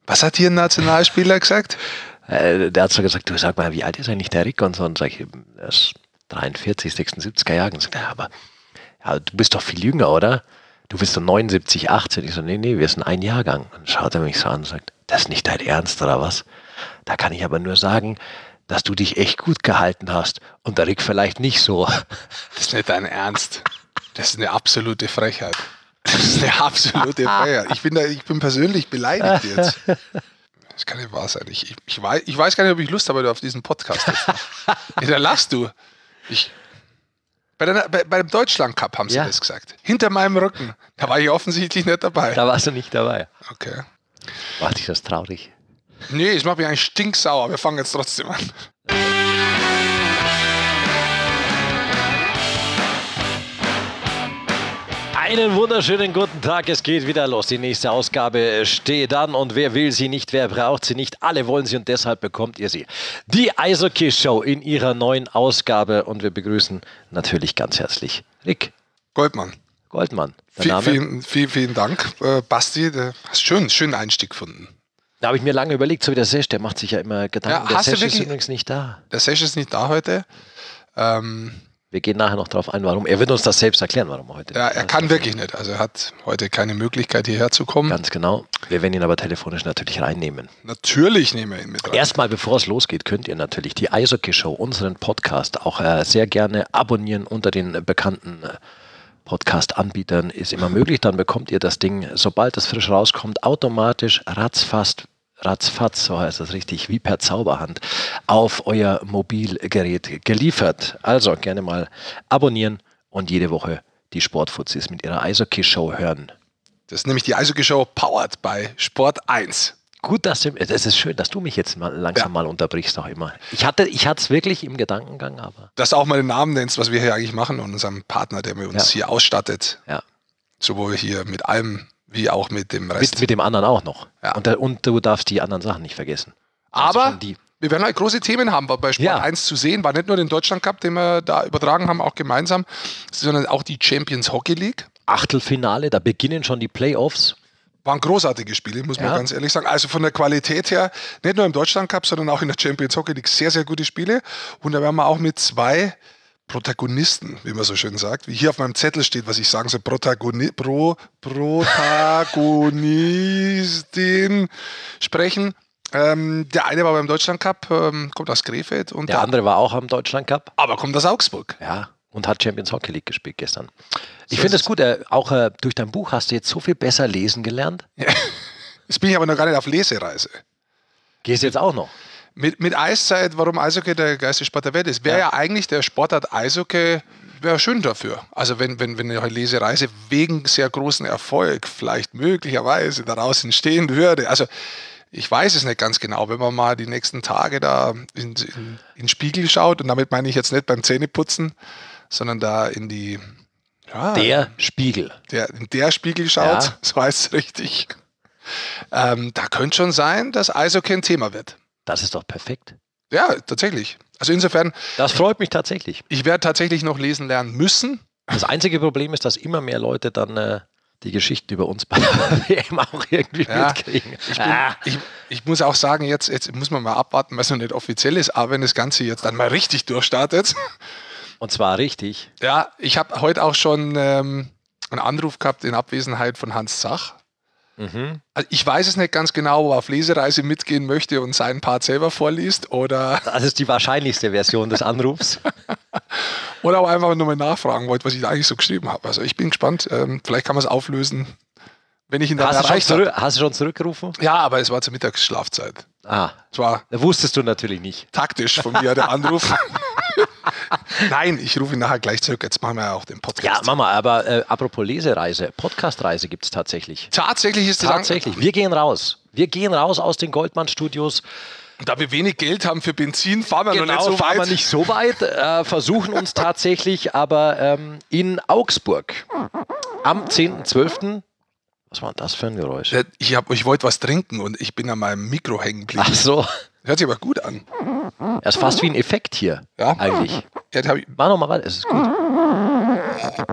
Was hat hier ein Nationalspieler gesagt? Der hat so gesagt, du, sag mal, wie alt ist eigentlich der Rick? Und so, und sag ich, er ist 43, 76er Jahre. Und sagt er, aber ja, du bist doch viel jünger, oder? Du bist so 79, 18. Ich so, nee, wir sind ein Jahrgang. Und schaut er mich so an und sagt, das ist nicht dein Ernst, oder was? Da kann ich aber nur sagen, dass du dich echt gut gehalten hast. Und der Rick vielleicht nicht so. Das ist nicht dein Ernst. Das ist eine absolute Frechheit. Das ist eine absolute Frechheit. Ich bin persönlich beleidigt jetzt. Das kann nicht wahr sein. Ich weiß gar nicht, ob ich Lust habe auf diesen Podcast. Ja, da lachst du. Beim Deutschland-Cup haben sie das gesagt. Hinter meinem Rücken. Da war ich offensichtlich nicht dabei. Da warst du nicht dabei. Okay. Macht dich das traurig? Nee, es macht mich eigentlich stinksauer. Wir fangen jetzt trotzdem an. Einen wunderschönen guten Tag, es geht wieder los. Die nächste Ausgabe steht an und wer will sie nicht, wer braucht sie nicht, alle wollen sie und deshalb bekommt ihr sie. Die Eishockey-Show in ihrer neuen Ausgabe und wir begrüßen natürlich ganz herzlich Rick Goldmann. Vielen Dank, Basti. Du hast schönen Einstieg gefunden. Da habe ich mir lange überlegt, so wie der Sesh, der macht sich ja immer Gedanken. Ja, der Sesh ist übrigens nicht da. Der Sesh ist nicht da heute. Wir gehen nachher noch darauf ein, warum. Er wird uns das selbst erklären, warum er heute. Ja, er kann wirklich nicht. Also er hat heute keine Möglichkeit, hierher zu kommen. Ganz genau. Wir werden ihn aber telefonisch natürlich reinnehmen. Natürlich nehmen wir ihn mit rein. Erstmal, bevor es losgeht, könnt ihr natürlich die Eishockey-Show, unseren Podcast, auch sehr gerne abonnieren unter den bekannten Podcast-Anbietern. Ist immer möglich. Dann bekommt ihr das Ding, sobald es frisch rauskommt, automatisch ratzfatz, so heißt das richtig, wie per Zauberhand, auf euer Mobilgerät geliefert. Also gerne mal abonnieren und jede Woche die Sportfuzis mit ihrer Eishockey-Show hören. Das ist nämlich die Eishockey-Show powered by Sport 1. Gut, das ist schön, dass du mich jetzt mal langsam mal unterbrichst auch immer. Ich hatte es wirklich im Gedankengang, aber... Dass du auch mal den Namen nennst, was wir hier eigentlich machen und unserem Partner, der mir uns hier ausstattet. Ja. Sowohl hier mit allem wie auch mit dem Rest. Mit dem anderen auch noch. Ja. Und du darfst die anderen Sachen nicht vergessen. Aber wir werden halt große Themen haben, bei Sport 1 zu sehen. War nicht nur den Deutschland Cup, den wir da übertragen haben, auch gemeinsam, sondern auch die Champions Hockey League. Achtelfinale, da beginnen schon die Playoffs. Waren großartige Spiele, muss man ganz ehrlich sagen. Also von der Qualität her, nicht nur im Deutschland Cup, sondern auch in der Champions Hockey League sehr, sehr gute Spiele. Und da werden wir auch mit zwei Protagonisten, wie man so schön sagt, wie hier auf meinem Zettel steht, was ich sagen soll, Protagonistin sprechen. Der eine war beim Deutschland Cup, kommt aus Krefeld. Und der andere war auch am Deutschland Cup. Aber kommt aus Augsburg. Ja, und hat Champions Hockey League gespielt gestern. Ich finde es gut, auch durch dein Buch hast du jetzt so viel besser lesen gelernt. Ja. Jetzt bin ich aber noch gar nicht auf Lesereise. Gehst du jetzt auch noch? Mit Eiszeit, warum Eishockey der geilste Sport der Welt ist. Wäre ja eigentlich der Sportart Eishockey, wäre schön dafür. Also wenn eine Lesereise wegen sehr großen Erfolg vielleicht möglicherweise daraus entstehen würde. Also ich weiß es nicht ganz genau, wenn man mal die nächsten Tage da in den Spiegel schaut, und damit meine ich jetzt nicht beim Zähneputzen, sondern da in die... Ja, der Spiegel. In der Spiegel schaut, so heißt es richtig. Da könnte schon sein, dass Eishockey ein Thema wird. Das ist doch perfekt. Ja, tatsächlich. Also insofern... Das freut mich tatsächlich. Ich werde tatsächlich noch lesen lernen müssen. Das einzige Problem ist, dass immer mehr Leute dann die Geschichten über uns bei der WM auch irgendwie mitkriegen. Ich muss auch sagen, jetzt muss man mal abwarten, was noch nicht offiziell ist, aber wenn das Ganze jetzt dann mal richtig durchstartet... Und zwar richtig. Ja, ich habe heute auch schon einen Anruf gehabt in Abwesenheit von Hans Zach. Mhm. Also ich weiß es nicht ganz genau, ob er auf Lesereise mitgehen möchte und seinen Part selber vorliest oder... Das ist die wahrscheinlichste Version des Anrufs. Oder auch einfach nur mal nachfragen wollte, was ich da eigentlich so geschrieben habe. Also ich bin gespannt. Vielleicht kann man es auflösen, wenn ich ihn dann erreicht habe. Hast du schon zurückgerufen? Ja, aber es war zur Mittagsschlafzeit. Es war wusstest du natürlich nicht. Taktisch von mir der Anruf. Nein, ich rufe ihn nachher gleich zurück. Jetzt machen wir ja auch den Podcast. Ja, Mama, aber apropos Lesereise, Podcastreise gibt es tatsächlich. Tatsächlich ist das... Tatsächlich. Wir gehen raus. Wir gehen raus aus den Goldmann-Studios. Da wir wenig Geld haben für Benzin, fahren wir noch nicht so weit. Fahren wir nicht so weit, versuchen uns tatsächlich aber in Augsburg am 10.12. Was war das für ein Geräusch? Ich wollte was trinken und ich bin an meinem Mikro hängen geblieben. Ach so. Hört sich aber gut an. Das ist fast wie ein Effekt hier, eigentlich. Mach nochmal weiter, es ist gut.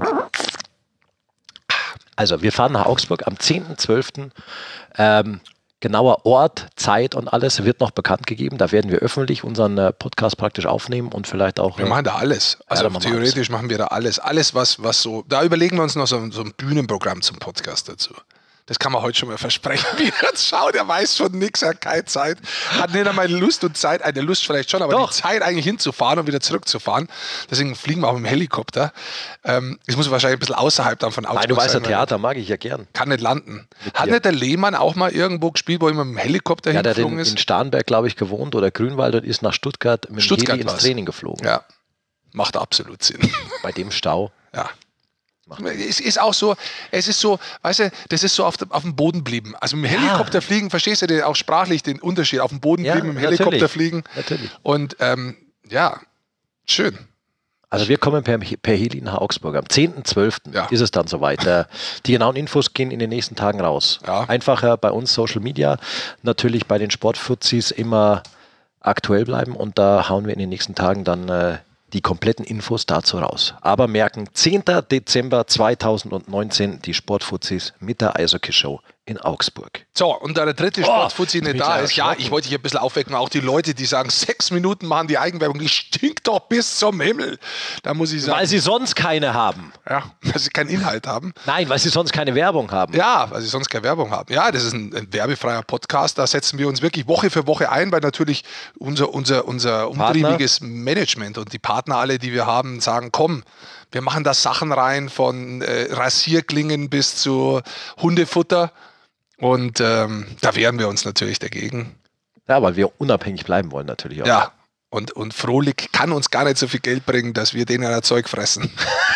Also, wir fahren nach Augsburg am 10.12. Genauer Ort, Zeit und alles wird noch bekannt gegeben. Da werden wir öffentlich unseren Podcast praktisch aufnehmen und vielleicht auch. Wir machen da alles. Also theoretisch machen wir da alles. Alles, was so. Da überlegen wir uns noch so ein Bühnenprogramm zum Podcast dazu. Das kann man heute schon mal versprechen. Wie das schaut, er weiß von nichts, er hat keine Zeit. Hat nicht einmal Lust und Zeit, eine Lust vielleicht schon, aber Doch. die Zeit eigentlich hinzufahren und wieder zurückzufahren. Deswegen fliegen wir auch mit dem Helikopter. Das muss wahrscheinlich ein bisschen außerhalb dann von Augsburg sein. Du weißt ja, Theater mag ich ja gern. Kann nicht landen. Hat nicht der Lehmann auch mal irgendwo gespielt, wo er mit dem Helikopter hingeflogen ist? Der hat in Starnberg, glaube ich, gewohnt oder Grünwald und ist nach Stuttgart mit dem Heli ins Training geflogen. Ja, macht absolut Sinn. Bei dem Stau. Ja. Es ist auch so, weißt du, das ist so auf dem Boden blieben. Also mit dem Helikopter fliegen, verstehst du auch sprachlich den Unterschied? Auf dem Boden blieben, mit dem Helikopter fliegen. Natürlich. Und schön. Also wir kommen per Heli nach Augsburg. Am 10.12. ist es dann soweit. Die genauen Infos gehen in den nächsten Tagen raus. Ja. Einfach bei uns Social Media, natürlich bei den Sportfuzis immer aktuell bleiben und da hauen wir in den nächsten Tagen dann die kompletten Infos dazu raus. Aber merken, 10. Dezember 2019 die Sportfuzis mit der Eishockey-Show in Augsburg. So, und da der dritte Sportfuzzi nicht da ist, ich wollte dich ein bisschen aufwecken, auch die Leute, die sagen, 6 Minuten machen die Eigenwerbung, die stinkt doch bis zum Himmel. Da muss ich sagen. Weil sie sonst keine haben. Ja, weil sie keinen Inhalt haben. Nein, weil sie sonst keine Werbung haben. Ja, weil sie sonst keine Werbung haben. Ja, das ist ein werbefreier Podcast, da setzen wir uns wirklich Woche für Woche ein, weil natürlich unser umtriebiges Management und die Partner alle, die wir haben, sagen, komm, wir machen da Sachen rein von Rasierklingen bis zu Hundefutter. Und da wehren wir uns natürlich dagegen. Ja, weil wir unabhängig bleiben wollen natürlich auch. Ja, und Frohlich kann uns gar nicht so viel Geld bringen, dass wir denen ein Zeug fressen.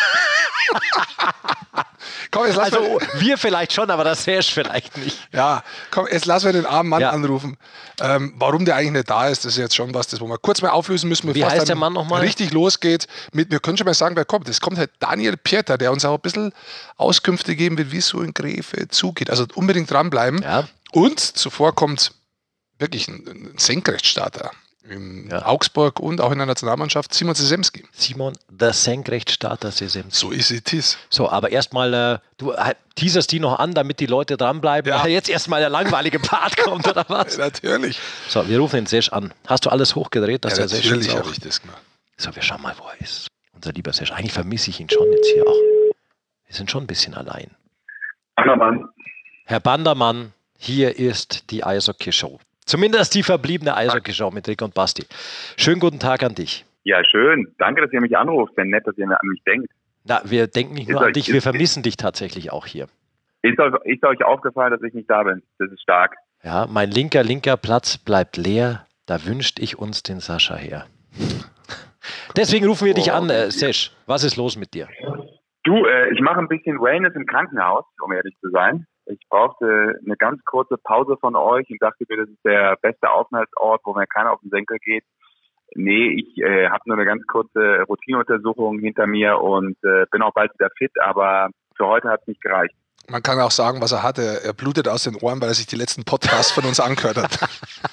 Komm, jetzt wir vielleicht schon, aber das Serge vielleicht nicht. Ja, komm, jetzt lassen wir den armen Mann anrufen. Warum der eigentlich nicht da ist, das ist jetzt schon was, wo wir kurz mal auflösen müssen, bevor es dann richtig losgeht. Wir können schon mal sagen, wer kommt. Es kommt halt Daniel Pieter, der uns auch ein bisschen Auskünfte geben wird, wie es so in Gräfe zugeht. Also unbedingt dranbleiben. Ja. Und zuvor kommt wirklich ein Senkrechtstarter. In Augsburg und auch in der Nationalmannschaft, Simon Sesemski. Simon, der Senkrechtstarter Sesemski. So ist es. So, aber erstmal, du teaserst die noch an, damit die Leute dranbleiben, weil jetzt erstmal der langweilige Part kommt, oder was? Ja, natürlich. So, wir rufen den Sesh an. Hast du alles hochgedreht? Dass der Sesh natürlich habe ich das gemacht. So, wir schauen mal, wo er ist. Unser lieber Sesh. Eigentlich vermisse ich ihn schon jetzt hier auch. Wir sind schon ein bisschen allein. Bandermann. Herr Bandermann, hier ist die Eishockey-Show. Zumindest die verbliebene Eishockey-Show mit Rick und Basti. Schönen guten Tag an dich. Ja, schön. Danke, dass ihr mich anruft. Sehr nett, dass ihr an mich denkt. Na, wir denken nicht nur an dich, wir vermissen dich tatsächlich auch hier. Ist euch aufgefallen, dass ich nicht da bin? Das ist stark. Ja, mein linker Platz bleibt leer. Da wünscht ich uns den Sascha her. Deswegen rufen wir dich an, Sesh. Was ist los mit dir? Du, ich mache ein bisschen Wellness im Krankenhaus, um ehrlich zu sein. Ich brauchte eine ganz kurze Pause von euch und dachte mir, das ist der beste Aufenthaltsort, wo mir keiner auf den Senkel geht. Nee, ich habe nur eine ganz kurze Routineuntersuchung hinter mir und bin auch bald wieder fit, aber für heute hat es nicht gereicht. Man kann auch sagen, was er hatte. Er blutet aus den Ohren, weil er sich die letzten Podcasts von uns angehört hat.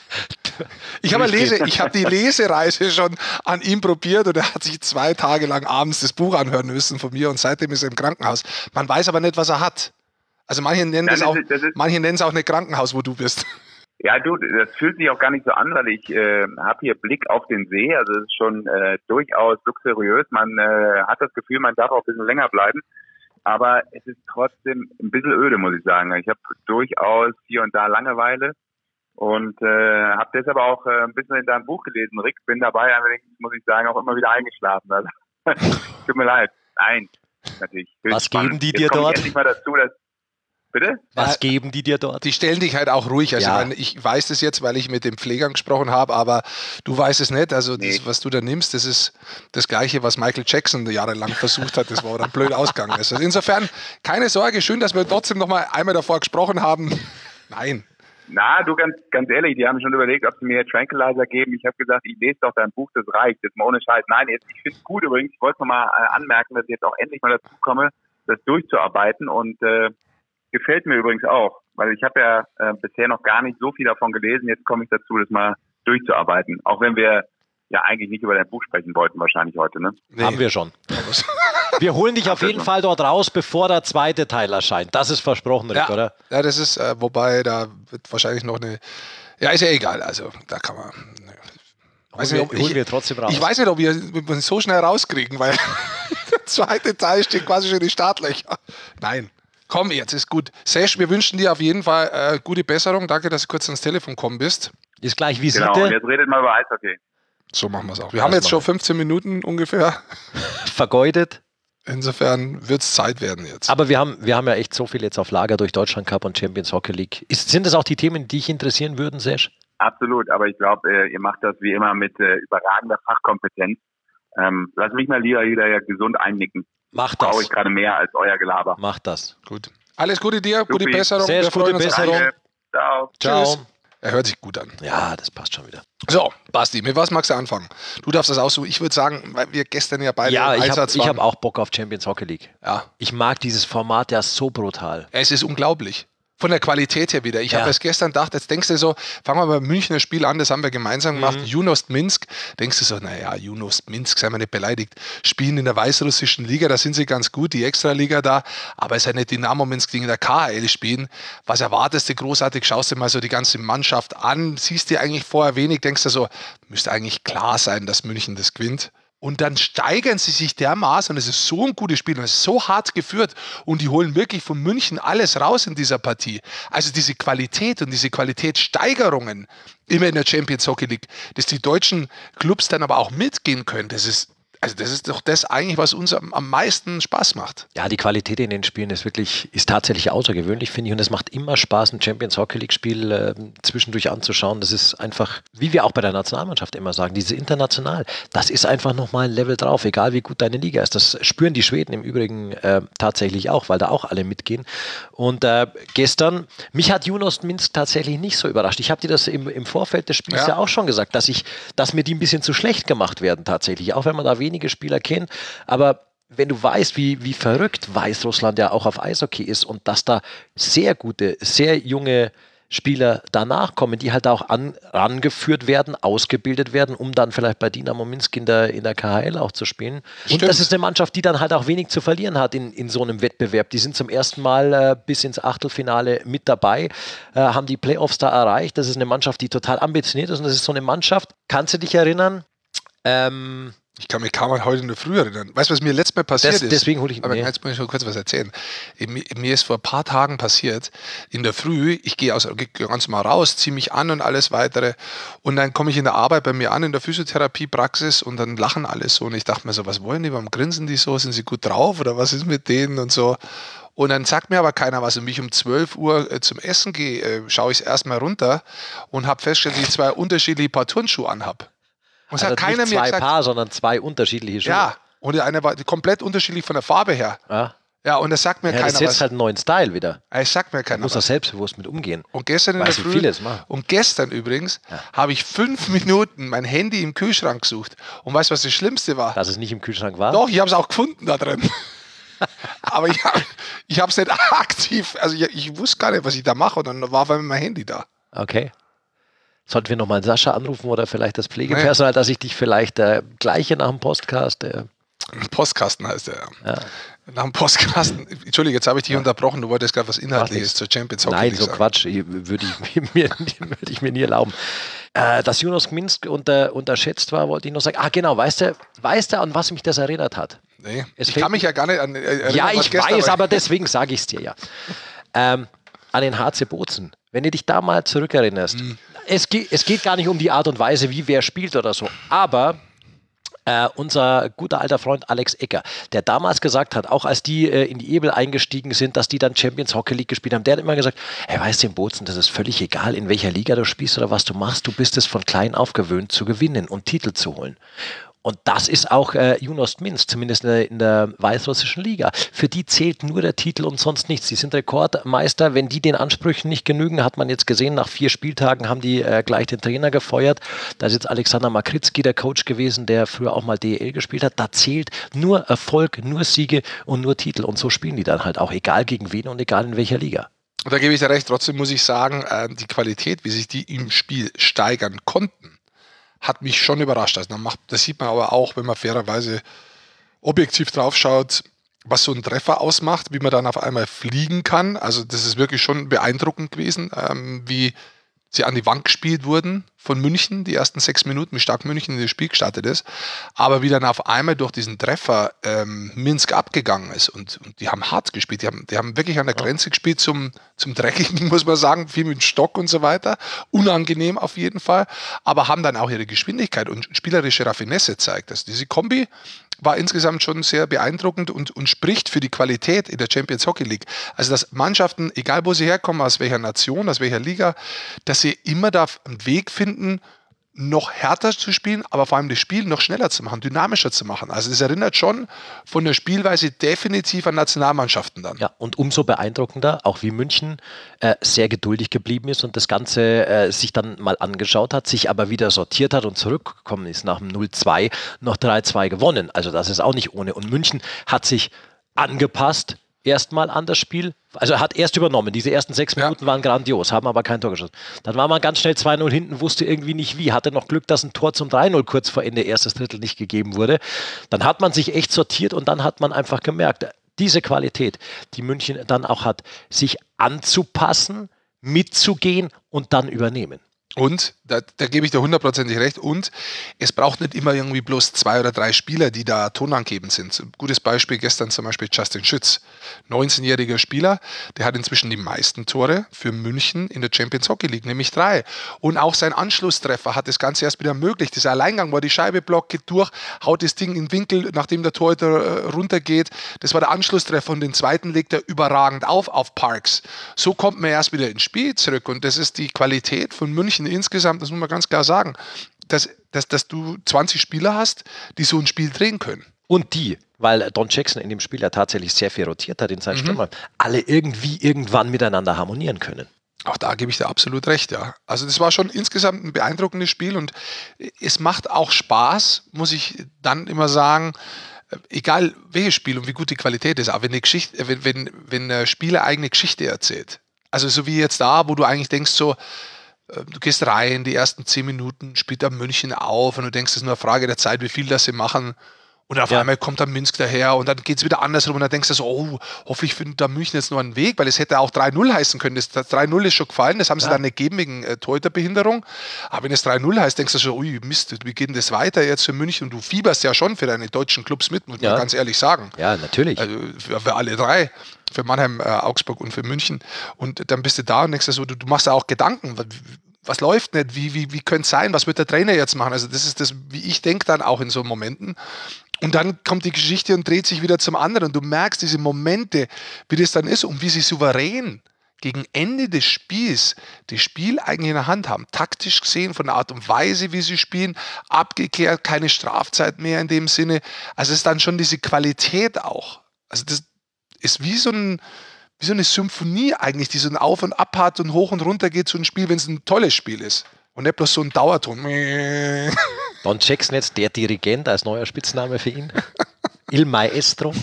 Ich habe die Lesereise schon an ihm probiert und er hat sich 2 Tage lang abends das Buch anhören müssen von mir und seitdem ist er im Krankenhaus. Man weiß aber nicht, was er hat. Also manche nennen es auch nicht Krankenhaus, wo du bist. Ja, du, das fühlt sich auch gar nicht so an, weil ich habe hier Blick auf den See. Also es ist schon durchaus luxuriös. Man hat das Gefühl, man darf auch ein bisschen länger bleiben. Aber es ist trotzdem ein bisschen öde, muss ich sagen. Ich habe durchaus hier und da Langeweile und habe deshalb auch ein bisschen in deinem Buch gelesen, Rick. Bin dabei, allerdings muss ich sagen, auch immer wieder eingeschlafen. Also, tut mir leid. Nein, natürlich. Was geben die dir dort? Endlich mal dazu, dass Bitte? Was geben die dir dort? Die stellen dich halt auch ruhig. Also ich weiß das jetzt, weil ich mit den Pflegern gesprochen habe, aber du weißt es nicht. Also das, was du da nimmst, das ist das Gleiche, was Michael Jackson jahrelang versucht hat. Das war dann blöd ausgegangen. Also insofern, keine Sorge, schön, dass wir trotzdem noch mal einmal davor gesprochen haben. Nein. Na, du, ganz ehrlich, die haben schon überlegt, ob sie mir Tranquilizer geben. Ich habe gesagt, ich lese doch dein Buch, das reicht. Jetzt mal ohne Scheiß. Nein, ich finde es gut übrigens. Ich wollte noch mal anmerken, dass ich jetzt auch endlich mal dazu komme, das durchzuarbeiten und gefällt mir übrigens auch, weil ich habe ja bisher noch gar nicht so viel davon gelesen. Jetzt komme ich dazu, das mal durchzuarbeiten. Auch wenn wir ja eigentlich nicht über dein Buch sprechen wollten wahrscheinlich heute, ne? Nee. Haben wir schon. Wir holen dich auf jeden Fall dort raus, bevor der zweite Teil erscheint. Das ist versprochen, Rick, oder? Ja, das ist, wobei da wird wahrscheinlich noch eine, ja, ist ja egal, also da kann man, Holen wir trotzdem raus. Ich weiß nicht, ob wir es so schnell rauskriegen, weil der zweite Teil steht quasi schon in die Startlöcher. Nein. Komm, jetzt ist gut. Sesh, wir wünschen dir auf jeden Fall gute Besserung. Danke, dass du kurz ans Telefon gekommen bist. Ist gleich Visite. Genau, und jetzt redet mal über Eishockey. So machen wir es auch. Wir haben jetzt schon 15 Minuten ungefähr. Vergeudet. Insofern wird es Zeit werden jetzt. Aber wir haben ja echt so viel jetzt auf Lager durch Deutschland Cup und Champions Hockey League. Sind das auch die Themen, die dich interessieren würden, Sesh? Absolut, aber ich glaube, ihr macht das wie immer mit überragender Fachkompetenz. Lass mich mal lieber wieder gesund einnicken. Mach das. Brauche ich gerade mehr als euer Gelaber. Mach das. Gut. Alles Gute dir, gute Supi. Besserung. Sehr Wir gute freuen uns. Besserung. Danke. Ciao. Ciao. Tschüss. Er hört sich gut an. Ja, das passt schon wieder. So, Basti, mit was magst du anfangen? Du darfst das aussuchen. Ich würde sagen, weil wir gestern ja beide Ja, im ich Einsatz hab waren. auch Bock auf Champions Hockey League. Ja, Ich mag dieses Format ja so brutal. es ist unglaublich. Von der Qualität her wieder. Ich habe es gestern gedacht, jetzt denkst du so, fangen wir beim Münchner Spiel an, das haben wir gemeinsam gemacht, Junost Minsk. Denkst du so, naja, Junost Minsk, sei mal nicht beleidigt, spielen in der weißrussischen Liga, da sind sie ganz gut, die Extraliga da, aber es ist ja nicht Dynamo Minsk gegen der KHL spielen. Was erwartest du großartig? Schaust dir mal so die ganze Mannschaft an, siehst dir eigentlich vorher wenig, denkst du so, müsste eigentlich klar sein, dass München das gewinnt. Und dann steigern sie sich dermaßen und es ist so ein gutes Spiel und es ist so hart geführt und die holen wirklich von München alles raus in dieser Partie. Also diese Qualität und diese Qualitätssteigerungen immer in der Champions Hockey League, dass die deutschen Clubs dann aber auch mitgehen können, das ist doch das eigentlich, was uns am meisten Spaß macht. Ja, die Qualität in den Spielen ist tatsächlich außergewöhnlich, finde ich. Und es macht immer Spaß, ein Champions Hockey League Spiel zwischendurch anzuschauen. Das ist einfach, wie wir auch bei der Nationalmannschaft immer sagen, diese international, das ist einfach nochmal ein Level drauf, egal wie gut deine Liga ist. Das spüren die Schweden im Übrigen tatsächlich auch, weil da auch alle mitgehen. Und gestern, mich hat Junost Minsk tatsächlich nicht so überrascht. Ich habe dir das im Vorfeld des Spiels ja auch schon gesagt, dass mir die ein bisschen zu schlecht gemacht werden tatsächlich, auch wenn man da wenige Spieler kennt, aber wenn du weißt, wie verrückt Weißrussland ja auch auf Eishockey ist und dass da sehr gute, sehr junge Spieler danach kommen, die halt auch rangeführt werden, ausgebildet werden, um dann vielleicht bei Dynamo Minsk in der KHL auch zu spielen. Stimmt. Und das ist eine Mannschaft, die dann halt auch wenig zu verlieren hat in so einem Wettbewerb. Die sind zum ersten Mal bis ins Achtelfinale mit dabei, haben die Playoffs da erreicht. Das ist eine Mannschaft, die total ambitioniert ist und das ist so eine Mannschaft, kannst du dich erinnern? Ich kann mich kaum an heute in der Früh erinnern. Weißt du, was mir letztes Mal passiert ist? Deswegen hole ich Aber jetzt muss ich noch kurz was erzählen. Mir ist vor ein paar Tagen passiert, in der Früh, ich gehe ganz mal raus, ziehe mich an und alles weitere und dann komme ich in der Arbeit bei mir an, in der Physiotherapiepraxis und dann lachen alle so und ich dachte mir so, was wollen die, warum grinsen die so, sind sie gut drauf oder was ist mit denen und so. Und dann sagt mir aber keiner was und wie ich um 12 Uhr zum Essen gehe, schaue ich erstmal runter und habe festgestellt, dass ich 2 unterschiedliche Paar Turnschuhe anhabe. Und es Also hat keiner nicht mir zwei gesagt, Paar, sondern 2 unterschiedliche Schuhe. ja, und der eine war komplett unterschiedlich von der Farbe her. Ja. Ja, und das sagt mir Ja, keiner das setzt was. halt einen neuen Style wieder. Es sagt mir keiner Muss er was. selbstbewusst mit umgehen. Und gestern in Weiß, der wie Früh, viele es machen. und gestern übrigens, habe ich 5 Minuten mein Handy im Kühlschrank gesucht. Und weißt du, was das Schlimmste war? Dass es nicht im Kühlschrank war? Doch, ich habe es auch gefunden da drin. Aber ich habe es nicht aktiv, also ich wusste gar nicht, was ich da mache. Und dann war auf einmal mein Handy da. Okay. Sollten wir nochmal Sascha anrufen oder vielleicht das Pflegepersonal, dass ich dich vielleicht gleich nach dem Podcast... Postkasten heißt der. Ja. Nach dem Postkasten. Entschuldige, jetzt habe ich dich unterbrochen. Du wolltest gerade was Inhaltliches zur Champions Hockey Nein, League so sagen. Quatsch. Würde ich mir nie erlauben. Dass Junost Minsk unterschätzt war, wollte ich noch sagen. Ah, genau. Weißt du, an was mich das erinnert hat? Nee, Es ich fällt kann mich ja gar nicht an erinnern, Ja, was ich gestern weiß, war. aber deswegen sage ich es dir ja. An den HC Bozen. Wenn du dich da mal zurückerinnerst, es geht gar nicht um die Art und Weise, wie wer spielt oder so, aber unser guter alter Freund Alex Ecker, der damals gesagt hat, auch als die in die Ebel eingestiegen sind, dass die dann Champions Hockey League gespielt haben, der hat immer gesagt, hey, weißt du, in Bozen, das ist völlig egal, in welcher Liga du spielst oder was du machst, du bist es von klein auf gewöhnt zu gewinnen und Titel zu holen. Und das ist auch Junost Minsk, zumindest in der weißrussischen Liga. Für die zählt nur der Titel und sonst nichts. Die sind Rekordmeister. Wenn die den Ansprüchen nicht genügen, hat man jetzt gesehen, nach 4 Spieltagen haben die gleich den Trainer gefeuert. Da ist jetzt Alexander Makritzki der Coach gewesen, der früher auch mal DEL gespielt hat. Da zählt nur Erfolg, nur Siege und nur Titel. Und so spielen die dann halt auch, egal gegen wen und egal in welcher Liga. Und da gebe ich dir recht. Trotzdem muss ich sagen, die Qualität, wie sich die im Spiel steigern konnten, hat mich schon überrascht. Also das sieht man aber auch, wenn man fairerweise objektiv drauf schaut, was so ein Treffer ausmacht, wie man dann auf einmal fliegen kann. Also das ist wirklich schon beeindruckend gewesen, wie sie an die Wand gespielt wurden von München, die ersten 6 Minuten, wie stark München in das Spiel gestartet ist. Aber wie dann auf einmal durch diesen Treffer Minsk abgegangen ist. Und die haben hart gespielt. Die haben wirklich an der Grenze gespielt zum Dreckigen, muss man sagen, viel mit dem Stock und so weiter. Unangenehm auf jeden Fall. Aber haben dann auch ihre Geschwindigkeit und spielerische Raffinesse gezeigt. Also diese Kombi war insgesamt schon sehr beeindruckend und spricht für die Qualität in der Champions Hockey League. Also dass Mannschaften, egal wo sie herkommen, aus welcher Nation, aus welcher Liga, dass sie immer da einen Weg finden, noch härter zu spielen, aber vor allem das Spiel noch schneller zu machen, dynamischer zu machen. Also das erinnert schon von der Spielweise definitiv an Nationalmannschaften dann. Ja, und umso beeindruckender, auch wie München sehr geduldig geblieben ist und das Ganze sich dann mal angeschaut hat, sich aber wieder sortiert hat und zurückgekommen ist nach dem 0-2, noch 3-2 gewonnen. Also das ist auch nicht ohne. Und München hat sich angepasst, erstmal an das Spiel, also hat erst übernommen. Diese ersten 6 Minuten waren grandios, haben aber kein Tor geschossen. Dann war man ganz schnell 2-0 hinten, wusste irgendwie nicht wie, hatte noch Glück, dass ein Tor zum 3-0 kurz vor Ende erstes Drittel nicht gegeben wurde. Dann hat man sich echt sortiert und dann hat man einfach gemerkt, diese Qualität, die München dann auch hat, sich anzupassen, mitzugehen und dann übernehmen. Und, da gebe ich dir 100%ig recht, und es braucht nicht immer irgendwie bloß 2 oder 3 Spieler, die da tonangebend sind. Ein gutes Beispiel gestern zum Beispiel Justin Schütz, 19-jähriger Spieler, der hat inzwischen die meisten Tore für München in der Champions Hockey League, nämlich 3. Und auch sein Anschlusstreffer hat das Ganze erst wieder ermöglicht. Dieser Alleingang, wo er die Scheibe blockt, geht durch, haut das Ding in den Winkel, nachdem der Torhüter runtergeht. Das war der Anschlusstreffer und den zweiten legt er überragend auf Parks. So kommt man erst wieder ins Spiel zurück und das ist die Qualität von München insgesamt, das muss man ganz klar sagen, dass du 20 Spieler hast, die so ein Spiel drehen können. Und weil Don Jackson in dem Spiel ja tatsächlich sehr viel rotiert hat in seinen Stürmern, alle irgendwie irgendwann miteinander harmonieren können. Auch da gebe ich dir absolut recht, ja. Also das war schon insgesamt ein beeindruckendes Spiel und es macht auch Spaß, muss ich dann immer sagen, egal welches Spiel und wie gut die Qualität ist, aber wenn der Spieler eigene Geschichte erzählt. Also so wie jetzt da, wo du eigentlich denkst so, du gehst rein, die ersten 10 Minuten spielt da München auf und du denkst, es ist nur eine Frage der Zeit, wie viel das sie machen. Und auf einmal kommt dann Minsk daher und dann geht es wieder andersrum und dann denkst du so, oh, hoffentlich findet da München jetzt noch einen Weg, weil es hätte auch 3-0 heißen können. Das 3-0 ist schon gefallen, das haben sie dann nicht gegeben wegen Torhüterbehinderung. Aber wenn es 3-0 heißt, denkst du so, ui, Mist, wie geht denn das weiter jetzt für München? Und du fieberst ja schon für deine deutschen Clubs mit, muss man ganz ehrlich sagen. Ja, natürlich. Also für alle 3. Für Mannheim, Augsburg und für München. Und dann bist du da und denkst so, du machst ja auch Gedanken, was läuft nicht, wie könnte es sein, was wird der Trainer jetzt machen? Also das ist das, wie ich denke dann auch in so Momenten. Und dann kommt die Geschichte und dreht sich wieder zum anderen. Und du merkst diese Momente, wie das dann ist und wie sie souverän gegen Ende des Spiels das Spiel eigentlich in der Hand haben. Taktisch gesehen, von der Art und Weise, wie sie spielen, abgeklärt, keine Strafzeit mehr in dem Sinne. Also es ist dann schon diese Qualität auch. Also das ist wie so eine Symphonie eigentlich, die so ein Auf und Ab hat und hoch und runter geht, so ein Spiel, wenn es ein tolles Spiel ist. Und nicht bloß so ein Dauerton. Don Jackson jetzt, der Dirigent, als neuer Spitzname für ihn. Il Maestro.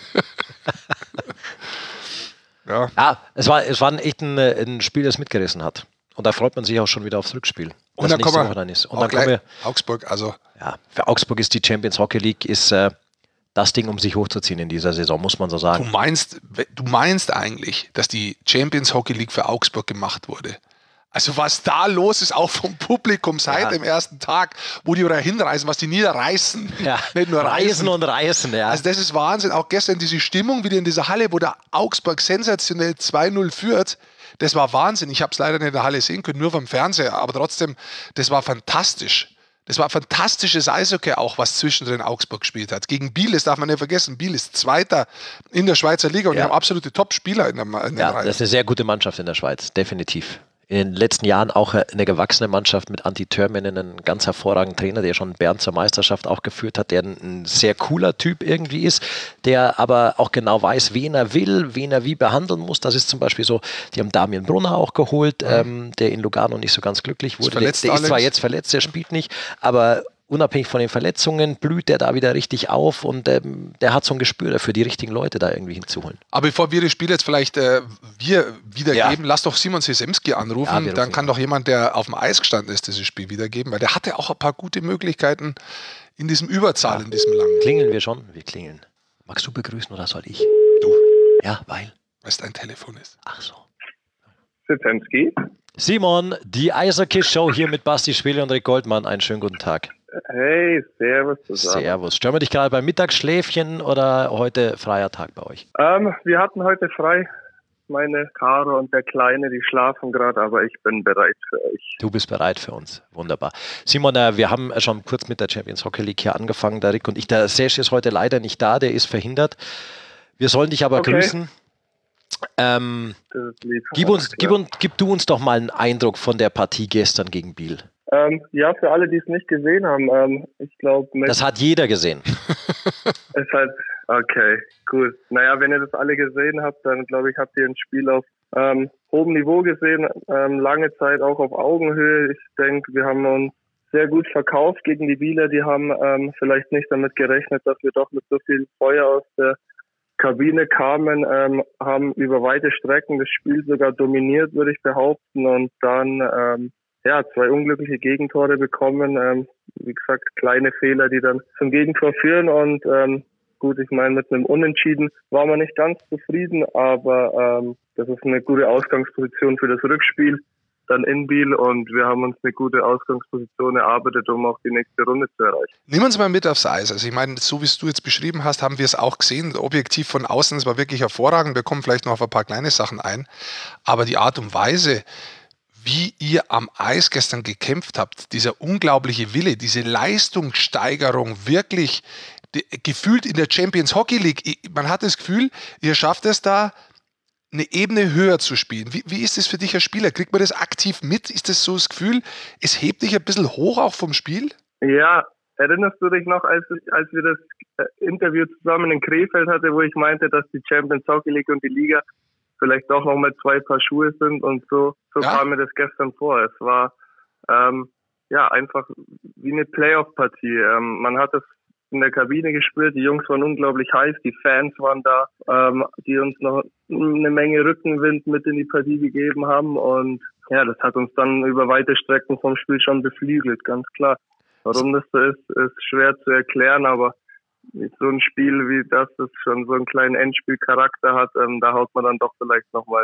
Ja, es war echt ein Spiel, das mitgerissen hat. Und da freut man sich auch schon wieder aufs Rückspiel. Und dann kommen wir Augsburg. Also. Ja, für Augsburg ist die Champions Hockey League das Ding, um sich hochzuziehen in dieser Saison, muss man so sagen. Du meinst eigentlich, dass die Champions Hockey League für Augsburg gemacht wurde? Also was da los ist, auch vom Publikum seit dem ersten Tag, wo die wieder hinreisen, was die niederreißen. Ja. Nicht nur Reisen und reißen, ja. Also das ist Wahnsinn. Auch gestern diese Stimmung wieder in dieser Halle, wo der Augsburg sensationell 2-0 führt. Das war Wahnsinn. Ich habe es leider nicht in der Halle sehen können, nur vom Fernseher. Aber trotzdem, das war fantastisch. Das war fantastisches Eishockey auch, was zwischendrin Augsburg gespielt hat. Gegen Biel, das darf man nicht vergessen. Biel ist Zweiter in der Schweizer Liga und die haben absolute Top-Spieler in der Reihe. Das ist eine sehr gute Mannschaft in der Schweiz, definitiv. In den letzten Jahren auch eine gewachsene Mannschaft mit Antti Törmänen, einen ganz hervorragenden Trainer, der schon Bern zur Meisterschaft auch geführt hat, der ein sehr cooler Typ irgendwie ist, der aber auch genau weiß, wen er will, wen er wie behandeln muss. Das ist zum Beispiel so, die haben Damian Brunner auch geholt, der in Lugano nicht so ganz glücklich wurde. Der ist zwar jetzt verletzt, der spielt nicht, aber unabhängig von den Verletzungen, blüht der da wieder richtig auf und der hat so ein Gespür dafür, die richtigen Leute da irgendwie hinzuholen. Aber bevor wir das Spiel jetzt vielleicht wir wiedergeben, lass doch Simon Sesemski anrufen, Ja, dann kann doch jemand, der auf dem Eis gestanden ist, dieses Spiel wiedergeben, weil der hatte auch ein paar gute Möglichkeiten in diesem Überzahl, in diesem langen. Klingeln wir schon? Wir klingeln. Magst du begrüßen oder soll ich? Du. Ja, weil es dein Telefon ist. Ach so. Sesemski. Simon, die Eishockey-Show hier mit Basti Schwele und Rick Goldmann. Einen schönen guten Tag. Hey, servus zusammen. Servus. Stören wir dich gerade beim Mittagsschläfchen oder heute freier Tag bei euch? Wir hatten heute frei. Meine Caro und der Kleine, die schlafen gerade, aber ich bin bereit für euch. Du bist bereit für uns. Wunderbar. Simon, wir haben schon kurz mit der Champions Hockey League hier angefangen, der Rick und ich. Der Serge ist heute leider nicht da, der ist verhindert. Wir sollen dich aber grüßen. Gib du uns doch mal einen Eindruck von der Partie gestern gegen Biel. Ja, für alle, die es nicht gesehen haben, ich glaube... Das hat jeder gesehen. Okay, gut. Naja, wenn ihr das alle gesehen habt, dann glaube ich, habt ihr ein Spiel auf hohem Niveau gesehen, lange Zeit auch auf Augenhöhe. Ich denke, wir haben uns sehr gut verkauft gegen die Bieler. Die haben vielleicht nicht damit gerechnet, dass wir doch mit so viel Feuer aus der Kabine kamen, haben über weite Strecken das Spiel sogar dominiert, würde ich behaupten, und dann 2 unglückliche Gegentore bekommen. Wie gesagt, kleine Fehler, die dann zum Gegentor führen, und gut, ich meine, mit einem Unentschieden war man nicht ganz zufrieden, aber das ist eine gute Ausgangsposition für das Rückspiel dann in Biel, und wir haben uns eine gute Ausgangsposition erarbeitet, um auch die nächste Runde zu erreichen. Nehmen wir uns mal mit aufs Eis. Also ich meine, so wie es du jetzt beschrieben hast, haben wir es auch gesehen. Objektiv von außen, es war wirklich hervorragend. Wir kommen vielleicht noch auf ein paar kleine Sachen ein. Aber die Art und Weise, wie ihr am Eis gestern gekämpft habt, dieser unglaubliche Wille, diese Leistungssteigerung, wirklich gefühlt in der Champions Hockey League. Man hat das Gefühl, ihr schafft es da, eine Ebene höher zu spielen. Wie ist das für dich als Spieler? Kriegt man das aktiv mit? Ist das so das Gefühl, es hebt dich ein bisschen hoch auch vom Spiel? Ja, erinnerst du dich noch, als wir das Interview zusammen in Krefeld hatten, wo ich meinte, dass die Champions Hockey League und die Liga vielleicht doch noch mal 2 Paar Schuhe sind, und so kam mir das gestern vor. Es war einfach wie eine Playoff-Partie. Man hat es in der Kabine gespürt, die Jungs waren unglaublich heiß, die Fans waren da, die uns noch eine Menge Rückenwind mit in die Partie gegeben haben, und ja, das hat uns dann über weite Strecken vom Spiel schon beflügelt, ganz klar. Warum das so ist schwer zu erklären, aber so ein Spiel wie das schon so einen kleinen Endspielcharakter hat, da haut man dann doch vielleicht nochmal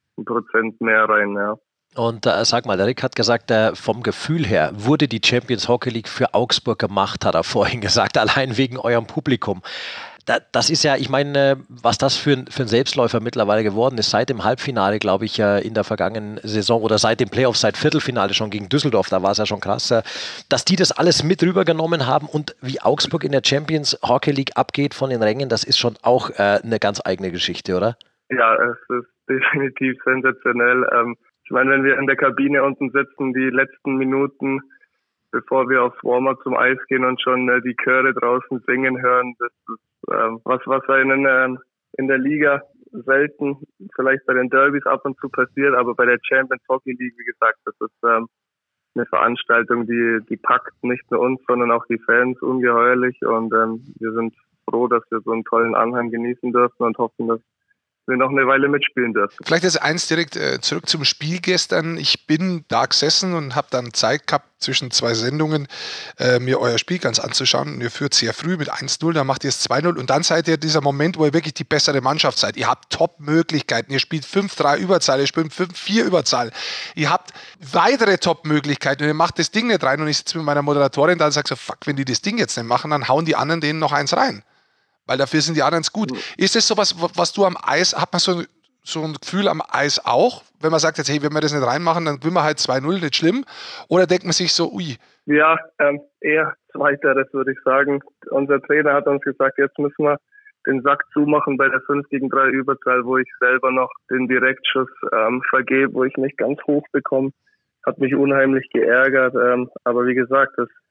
1% mehr rein, ja. Und sag mal, der Rick hat gesagt, vom Gefühl her wurde die Champions Hockey League für Augsburg gemacht, hat er vorhin gesagt, allein wegen eurem Publikum. Das ist ja, ich meine, was das für ein Selbstläufer mittlerweile geworden ist, seit dem Halbfinale, glaube ich, in der vergangenen Saison oder seit dem Playoff, seit Viertelfinale schon gegen Düsseldorf, da war es ja schon krass, dass die das alles mit rübergenommen haben, und wie Augsburg in der Champions Hockey League abgeht von den Rängen, das ist schon auch eine ganz eigene Geschichte, oder? Ja, es ist definitiv sensationell. Ich meine, wenn wir in der Kabine unten sitzen, die letzten Minuten, bevor wir aufs Warm-up zum Eis gehen und schon die Chöre draußen singen hören, das ist was einen in der Liga selten, vielleicht bei den Derbys ab und zu passiert, aber bei der Champions Hockey League, wie gesagt, das ist eine Veranstaltung, die packt nicht nur uns, sondern auch die Fans ungeheuerlich, und wir sind froh, dass wir so einen tollen Anhang genießen dürfen und hoffen, dass wir noch eine Weile mitspielen dürfen. Vielleicht jetzt eins direkt zurück zum Spiel gestern. Ich bin da gesessen und habe dann Zeit gehabt, zwischen 2 Sendungen mir euer Spiel ganz anzuschauen. Und ihr führt sehr früh mit 1-0, dann macht ihr es 2-0, und dann seid ihr dieser Moment, wo ihr wirklich die bessere Mannschaft seid. Ihr habt Top-Möglichkeiten. Ihr spielt 5-3 Überzahl, ihr spielt 5-4 Überzahl. Ihr habt weitere Top-Möglichkeiten und ihr macht das Ding nicht rein. Und ich sitze mit meiner Moderatorin da und sage so, fuck, wenn die das Ding jetzt nicht machen, dann hauen die anderen denen noch eins rein. Weil dafür sind die anderen gut. Ist das sowas, was du am Eis, hat man so ein Gefühl am Eis auch, wenn man sagt jetzt, hey, wenn wir das nicht reinmachen, dann gewinnen wir halt 2-0, nicht schlimm? Oder denkt man sich so, ui? Ja, eher Zweiteres, würde ich sagen. Unser Trainer hat uns gesagt, jetzt müssen wir den Sack zumachen bei der 5-3 Überzahl, wo ich selber noch den Direktschuss vergebe, wo ich nicht ganz hoch bekomme. Hat mich unheimlich geärgert. Aber wie gesagt, das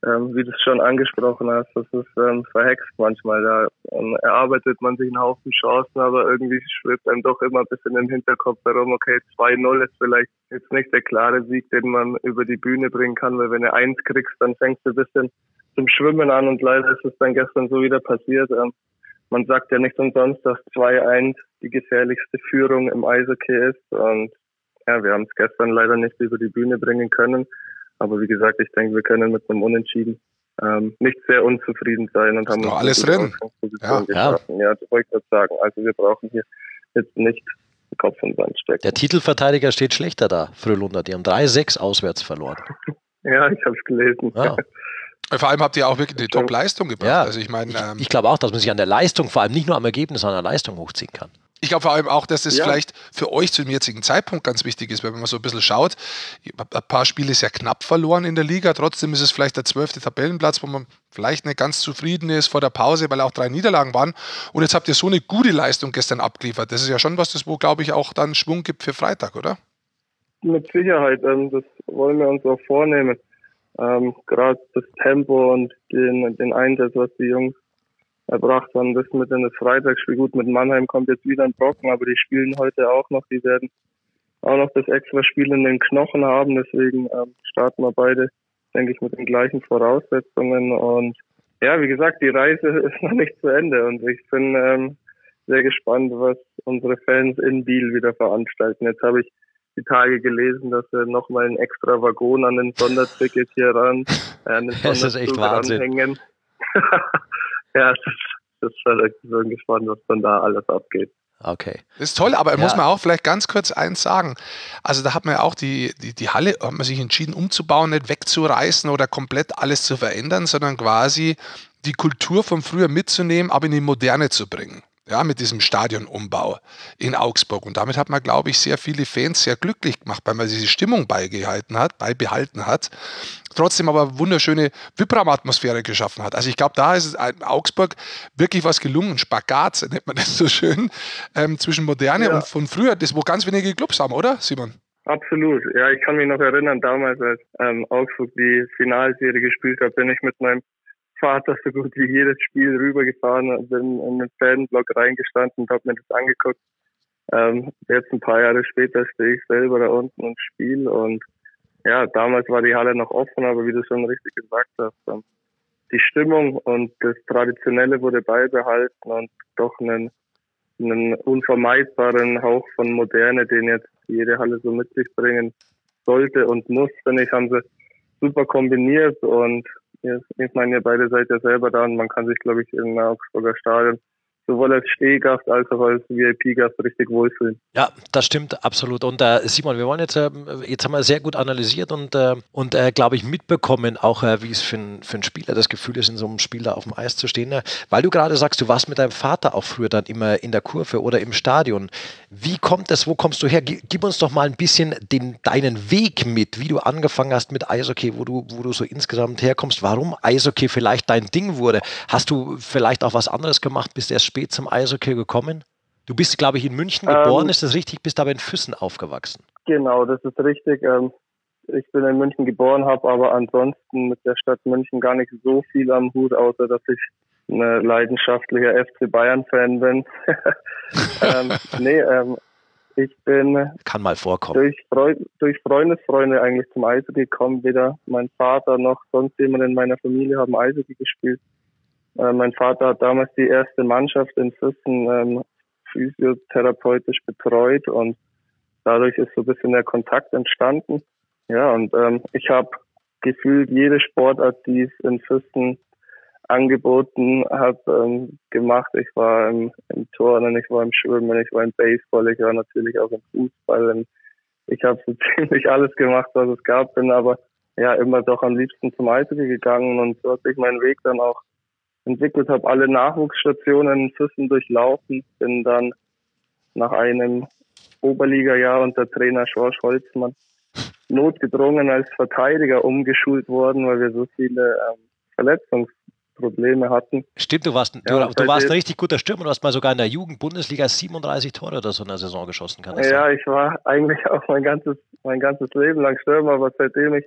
wie du es schon angesprochen hast, das ist verhext manchmal. Da erarbeitet man sich einen Haufen Chancen, aber irgendwie schwebt einem doch immer ein bisschen im Hinterkopf herum, okay, 2-0 ist vielleicht jetzt nicht der klare Sieg, den man über die Bühne bringen kann, weil wenn du 1 kriegst, dann fängst du ein bisschen zum Schwimmen an und leider ist es dann gestern so wieder passiert. Man sagt ja nicht umsonst, dass 2-1 die gefährlichste Führung im Eishockey ist und ja, wir haben es gestern leider nicht über die Bühne bringen können. Aber wie gesagt, ich denke, wir können mit einem Unentschieden nicht sehr unzufrieden sein und haben uns alles drin. Geschaffen. Ja, das wollte ich gerade sagen. Also wir brauchen hier jetzt nicht den Kopf in den Sand stecken. Der Titelverteidiger steht schlechter da, Frölunda. Die haben 3-6 auswärts verloren. Ja, ich habe es gelesen. Ja. Vor allem habt ihr auch wirklich die Top-Leistung gebracht. Ja. Also ich glaube auch, dass man sich an der Leistung, vor allem nicht nur am Ergebnis, sondern an der Leistung hochziehen kann. Ich glaube vor allem auch, dass das vielleicht für euch zu dem jetzigen Zeitpunkt ganz wichtig ist, weil wenn man so ein bisschen schaut, ein paar Spiele sehr knapp verloren in der Liga, trotzdem ist es vielleicht der 12. Tabellenplatz, wo man vielleicht nicht ganz zufrieden ist vor der Pause, weil auch 3 Niederlagen waren und jetzt habt ihr so eine gute Leistung gestern abgeliefert. Das ist ja schon was, das wo glaube ich auch dann Schwung gibt für Freitag, oder? Mit Sicherheit, das wollen wir uns auch vornehmen. Gerade das Tempo und den Einsatz, was die Jungs erbracht haben, das mit in das Freitagsspiel. Gut, mit Mannheim kommt jetzt wieder ein Brocken, aber die spielen heute auch noch. Die werden auch noch das extra Spiel in den Knochen haben. Deswegen starten wir beide, denke ich, mit den gleichen Voraussetzungen. Und ja, wie gesagt, die Reise ist noch nicht zu Ende. Und ich bin sehr gespannt, was unsere Fans in Biel wieder veranstalten. Jetzt habe ich die Tage gelesen, dass wir nochmal einen extra Waggon an den Sonderticket hier ran, das ist echt Wahnsinn. Ranhängen. Ja, das ist verrückt. Ich bin gespannt, was dann da alles abgeht. Okay. Das ist toll, aber muss man auch vielleicht ganz kurz eins sagen. Also da hat man ja auch die Halle, hat man sich entschieden umzubauen, nicht wegzureißen oder komplett alles zu verändern, sondern quasi die Kultur von früher mitzunehmen, aber in die Moderne zu bringen. Ja, mit diesem Stadionumbau in Augsburg. Und damit hat man, glaube ich, sehr viele Fans sehr glücklich gemacht, weil man diese Stimmung beibehalten hat. Trotzdem aber wunderschöne Vibram-Atmosphäre geschaffen hat. Also ich glaube, da ist es in Augsburg wirklich was gelungen. Spagat, nennt man das so schön, zwischen Moderne und von früher, das wo ganz wenige Clubs haben, oder Simon? Absolut. Ja, ich kann mich noch erinnern, damals, als Augsburg die Finalserie gespielt hat, bin ich mit meinem Vater so gut wie jedes Spiel rübergefahren, bin in den Fanblock reingestanden und habe mir das angeguckt. Jetzt ein paar Jahre später stehe ich selber da unten und spiele und ja, damals war die Halle noch offen, aber wie du schon richtig gesagt hast, die Stimmung und das Traditionelle wurde beibehalten und doch einen unvermeidbaren Hauch von Moderne, den jetzt jede Halle so mit sich bringen sollte und muss, finde ich, haben sie super kombiniert und ich meine, ihr beide seid ja selber da und man kann sich, glaube ich, im Augsburger Stadion sowohl als Stehgast als auch als VIP-Gast richtig wohlfühlen. Ja, das stimmt, absolut. Und Simon, wir wollen jetzt haben wir sehr gut analysiert und glaube ich, mitbekommen, auch wie es für einen Spieler das Gefühl ist, in so einem Spiel da auf dem Eis zu stehen. Weil du gerade sagst, du warst mit deinem Vater auch früher dann immer in der Kurve oder im Stadion. Wie kommt das, wo kommst du her? Gib uns doch mal ein bisschen deinen Weg mit, wie du angefangen hast mit Eishockey, wo du so insgesamt herkommst, warum Eishockey vielleicht dein Ding wurde. Hast du vielleicht auch was anderes gemacht, bist erst spät zum Eishockey gekommen? Du bist, glaube ich, in München geboren, ist das richtig? Bist aber in Füssen aufgewachsen. Genau, das ist richtig. Ich bin in München geboren, habe aber ansonsten mit der Stadt München gar nicht so viel am Hut, außer dass ich ein leidenschaftlicher FC Bayern-Fan bin. Ich bin kann mal vorkommen. Durch Freundesfreunde eigentlich zum Eishockey gekommen. Weder mein Vater noch sonst jemand in meiner Familie haben Eishockey gespielt. Mein Vater hat damals die erste Mannschaft in Füssen physiotherapeutisch betreut und dadurch ist so ein bisschen der Kontakt entstanden. Ja, und ich habe gefühlt jede Sportart, die es in Füssen angeboten hat, gemacht. Ich war im Turnen, ich war im Schwimmen, ich war im Baseball, ich war natürlich auch im Fußball. Ich habe so ziemlich alles gemacht, was es gab, bin aber ja immer doch am liebsten zum Eishockey gegangen und so hat sich mein Weg dann auch entwickelt, habe alle Nachwuchsstationen in Füssen durchlaufen, bin dann nach einem Oberliga-Jahr unter Trainer Schorsch Holzmann notgedrungen als Verteidiger umgeschult worden, weil wir so viele Verletzungsprobleme hatten. Stimmt, du warst ein richtig guter Stürmer, du hast mal sogar in der Jugend-Bundesliga 37 Tore oder so in der Saison geschossen, kann das sein? Ja, ich war eigentlich auch mein ganzes Leben lang Stürmer, aber seitdem ich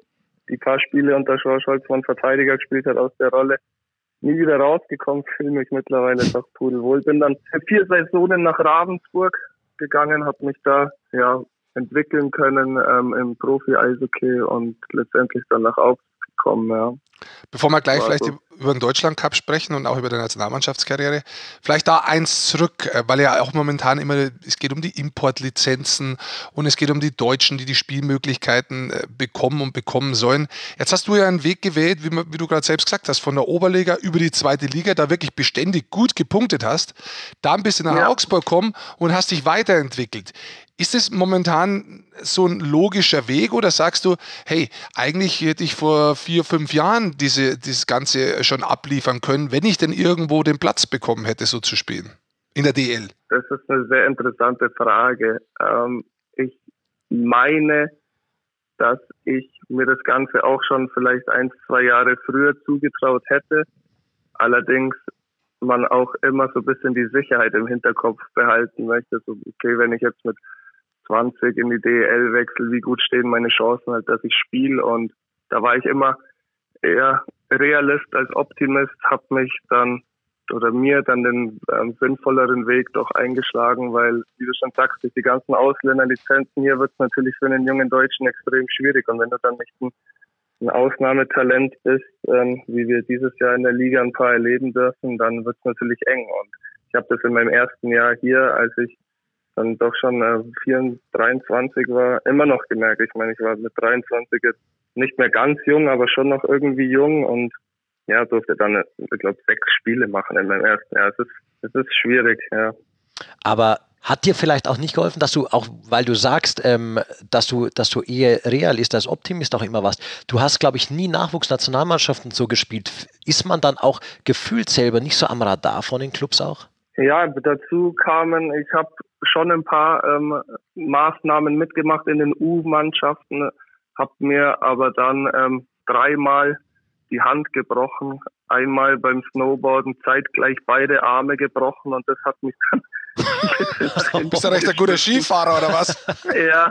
die paar Spiele unter Scholz, wo ein Verteidiger gespielt hat, aus der Rolle nie wieder rausgekommen, fühle mich mittlerweile doch pudelwohl. Bin dann 4 Saisonen nach Ravensburg gegangen, habe mich da entwickeln können im Profi-Eishockey und letztendlich dann nach Augsburg gekommen, ja. Bevor wir gleich vielleicht über den Deutschland-Cup sprechen und auch über die Nationalmannschaftskarriere, vielleicht da eins zurück, weil ja auch momentan immer, es geht um die Importlizenzen und es geht um die Deutschen, die Spielmöglichkeiten bekommen und bekommen sollen. Jetzt hast du ja einen Weg gewählt, wie du gerade selbst gesagt hast, von der Oberliga über die zweite Liga, da wirklich beständig gut gepunktet hast, dann bist du nach Augsburg gekommen und hast dich weiterentwickelt. Ist es momentan so ein logischer Weg oder sagst du, hey, eigentlich hätte ich vor 4, 5 Jahren dieses Ganze schon abliefern können, wenn ich denn irgendwo den Platz bekommen hätte, so zu spielen in der DL? Das ist eine sehr interessante Frage. Ich meine, dass ich mir das Ganze auch schon vielleicht 1, 2 Jahre früher zugetraut hätte. Allerdings man auch immer so ein bisschen die Sicherheit im Hinterkopf behalten möchte. So, okay, wenn ich jetzt mit 20 in die DEL wechsle, wie gut stehen meine Chancen halt, dass ich spiele, und da war ich immer eher Realist als Optimist, habe mich dann oder mir dann den sinnvolleren Weg doch eingeschlagen, weil, wie du schon sagst, durch die ganzen Ausländerlizenzen hier wird es natürlich für einen jungen Deutschen extrem schwierig, und wenn du dann nicht ein Ausnahmetalent bist, wie wir dieses Jahr in der Liga ein paar erleben dürfen, dann wird es natürlich eng, und ich habe das in meinem ersten Jahr hier, als ich dann doch schon 23 war, immer noch gemerkt. Ich meine, ich war mit 23 jetzt nicht mehr ganz jung, aber schon noch irgendwie jung, und durfte dann, ich glaube, 6 Spiele machen in meinem ersten Jahr. Es ist schwierig, ja. Aber hat dir vielleicht auch nicht geholfen, dass du auch, weil du sagst, dass du eher Realist als Optimist auch immer warst, du hast, glaube ich, nie Nachwuchsnationalmannschaften so gespielt. Ist man dann auch gefühlt selber nicht so am Radar von den Clubs auch? Ja, dazu kamen, ich habe schon ein paar Maßnahmen mitgemacht in den U-Mannschaften, habe mir aber dann 3-mal die Hand gebrochen, einmal beim Snowboarden zeitgleich beide Arme gebrochen, und das hat mich dann Bist du recht ein guter Skifahrer oder was? Ja.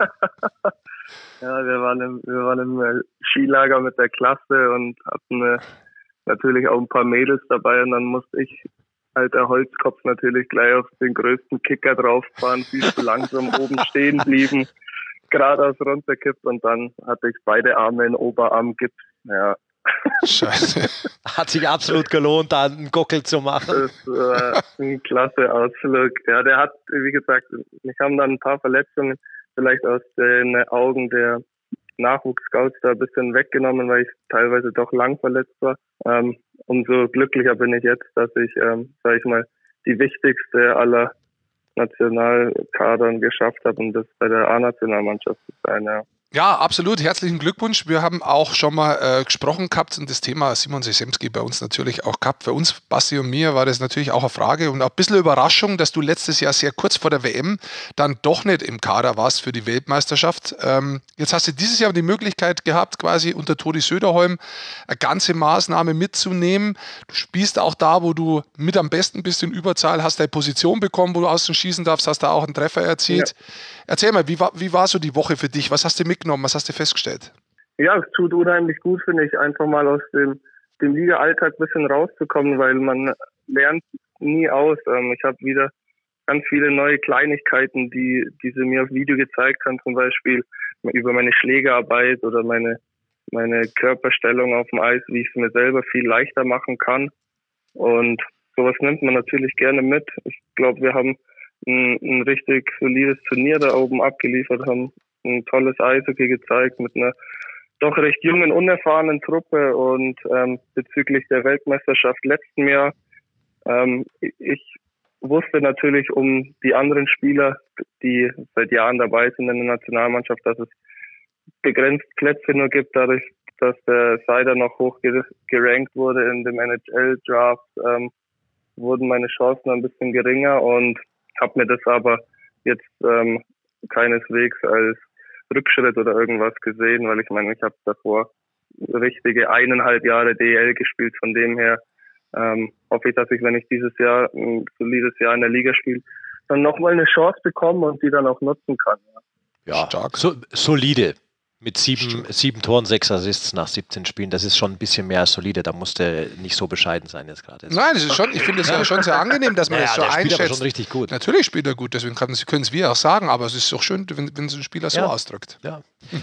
Ja, wir waren im Skilager mit der Klasse und hatten natürlich auch ein paar Mädels dabei, und dann musste ich, alter Holzkopf, natürlich gleich auf den größten Kicker drauffahren, viel zu langsam oben stehen blieben, geradeaus runterkippt, und dann hatte ich beide Arme in Oberarmgips. Ja. Scheiße. Hat sich absolut gelohnt, da einen Gockel zu machen. Das war ein klasse Ausflug. Ja, der hat, wie gesagt, mich haben dann ein paar Verletzungen vielleicht aus den Augen der Nachwuchsscouts da ein bisschen weggenommen, weil ich teilweise doch lang verletzt war. Umso glücklicher bin ich jetzt, dass ich, sage ich mal, die wichtigste aller Nationalkadern geschafft habe, und das bei der A-Nationalmannschaft zu sein, ja. Ja, absolut. Herzlichen Glückwunsch. Wir haben auch schon mal gesprochen gehabt und das Thema Simon Sesemski bei uns natürlich auch gehabt. Für uns, Basti und mir, war das natürlich auch eine Frage und auch ein bisschen Überraschung, dass du letztes Jahr sehr kurz vor der WM dann doch nicht im Kader warst für die Weltmeisterschaft. Jetzt hast du dieses Jahr die Möglichkeit gehabt, quasi unter Toni Söderholm eine ganze Maßnahme mitzunehmen. Du spielst auch da, wo du mit am besten bist in Überzahl, hast deine Position bekommen, wo du außen schießen darfst, hast da auch einen Treffer erzielt. Ja. Erzähl mal, wie war so die Woche für dich? Was hast du mitgenommen? Was hast du festgestellt? Ja, es tut unheimlich gut, finde ich, einfach mal aus dem Liga-Alltag ein bisschen rauszukommen, weil man lernt nie aus. Ich habe wieder ganz viele neue Kleinigkeiten, die sie mir auf Video gezeigt haben, zum Beispiel über meine Schlägerarbeit oder meine Körperstellung auf dem Eis, wie ich es mir selber viel leichter machen kann. Und sowas nimmt man natürlich gerne mit. Ich glaube, wir haben ein richtig solides Turnier da oben abgeliefert, haben ein tolles Eishockey gezeigt mit einer doch recht jungen, unerfahrenen Truppe, und bezüglich der Weltmeisterschaft letzten Jahr, ich wusste natürlich um die anderen Spieler, die seit Jahren dabei sind in der Nationalmannschaft, dass es begrenzt Plätze nur gibt, dadurch, dass der Seider noch hoch gerankt wurde in dem NHL-Draft, wurden meine Chancen ein bisschen geringer, und habe mir das aber jetzt keineswegs als Rückschritt oder irgendwas gesehen, weil ich meine, ich habe davor richtige 1,5 Jahre DEL gespielt, von dem her hoffe ich, dass ich, wenn ich dieses Jahr ein solides Jahr in der Liga spiele, dann nochmal eine Chance bekomme und die dann auch nutzen kann. Ja, stark. Solide. Mit sieben Toren, 6 Assists nach 17 Spielen, das ist schon ein bisschen mehr als solide. Da musste nicht so bescheiden sein jetzt gerade. Nein, das ist schon, ich finde es ja schon sehr angenehm, dass man das so der einschätzt. spielt aber schon richtig gut. Natürlich spielt er gut, deswegen können es wir auch sagen, aber es ist doch schön, wenn so ein Spieler so ausdrückt. Ja.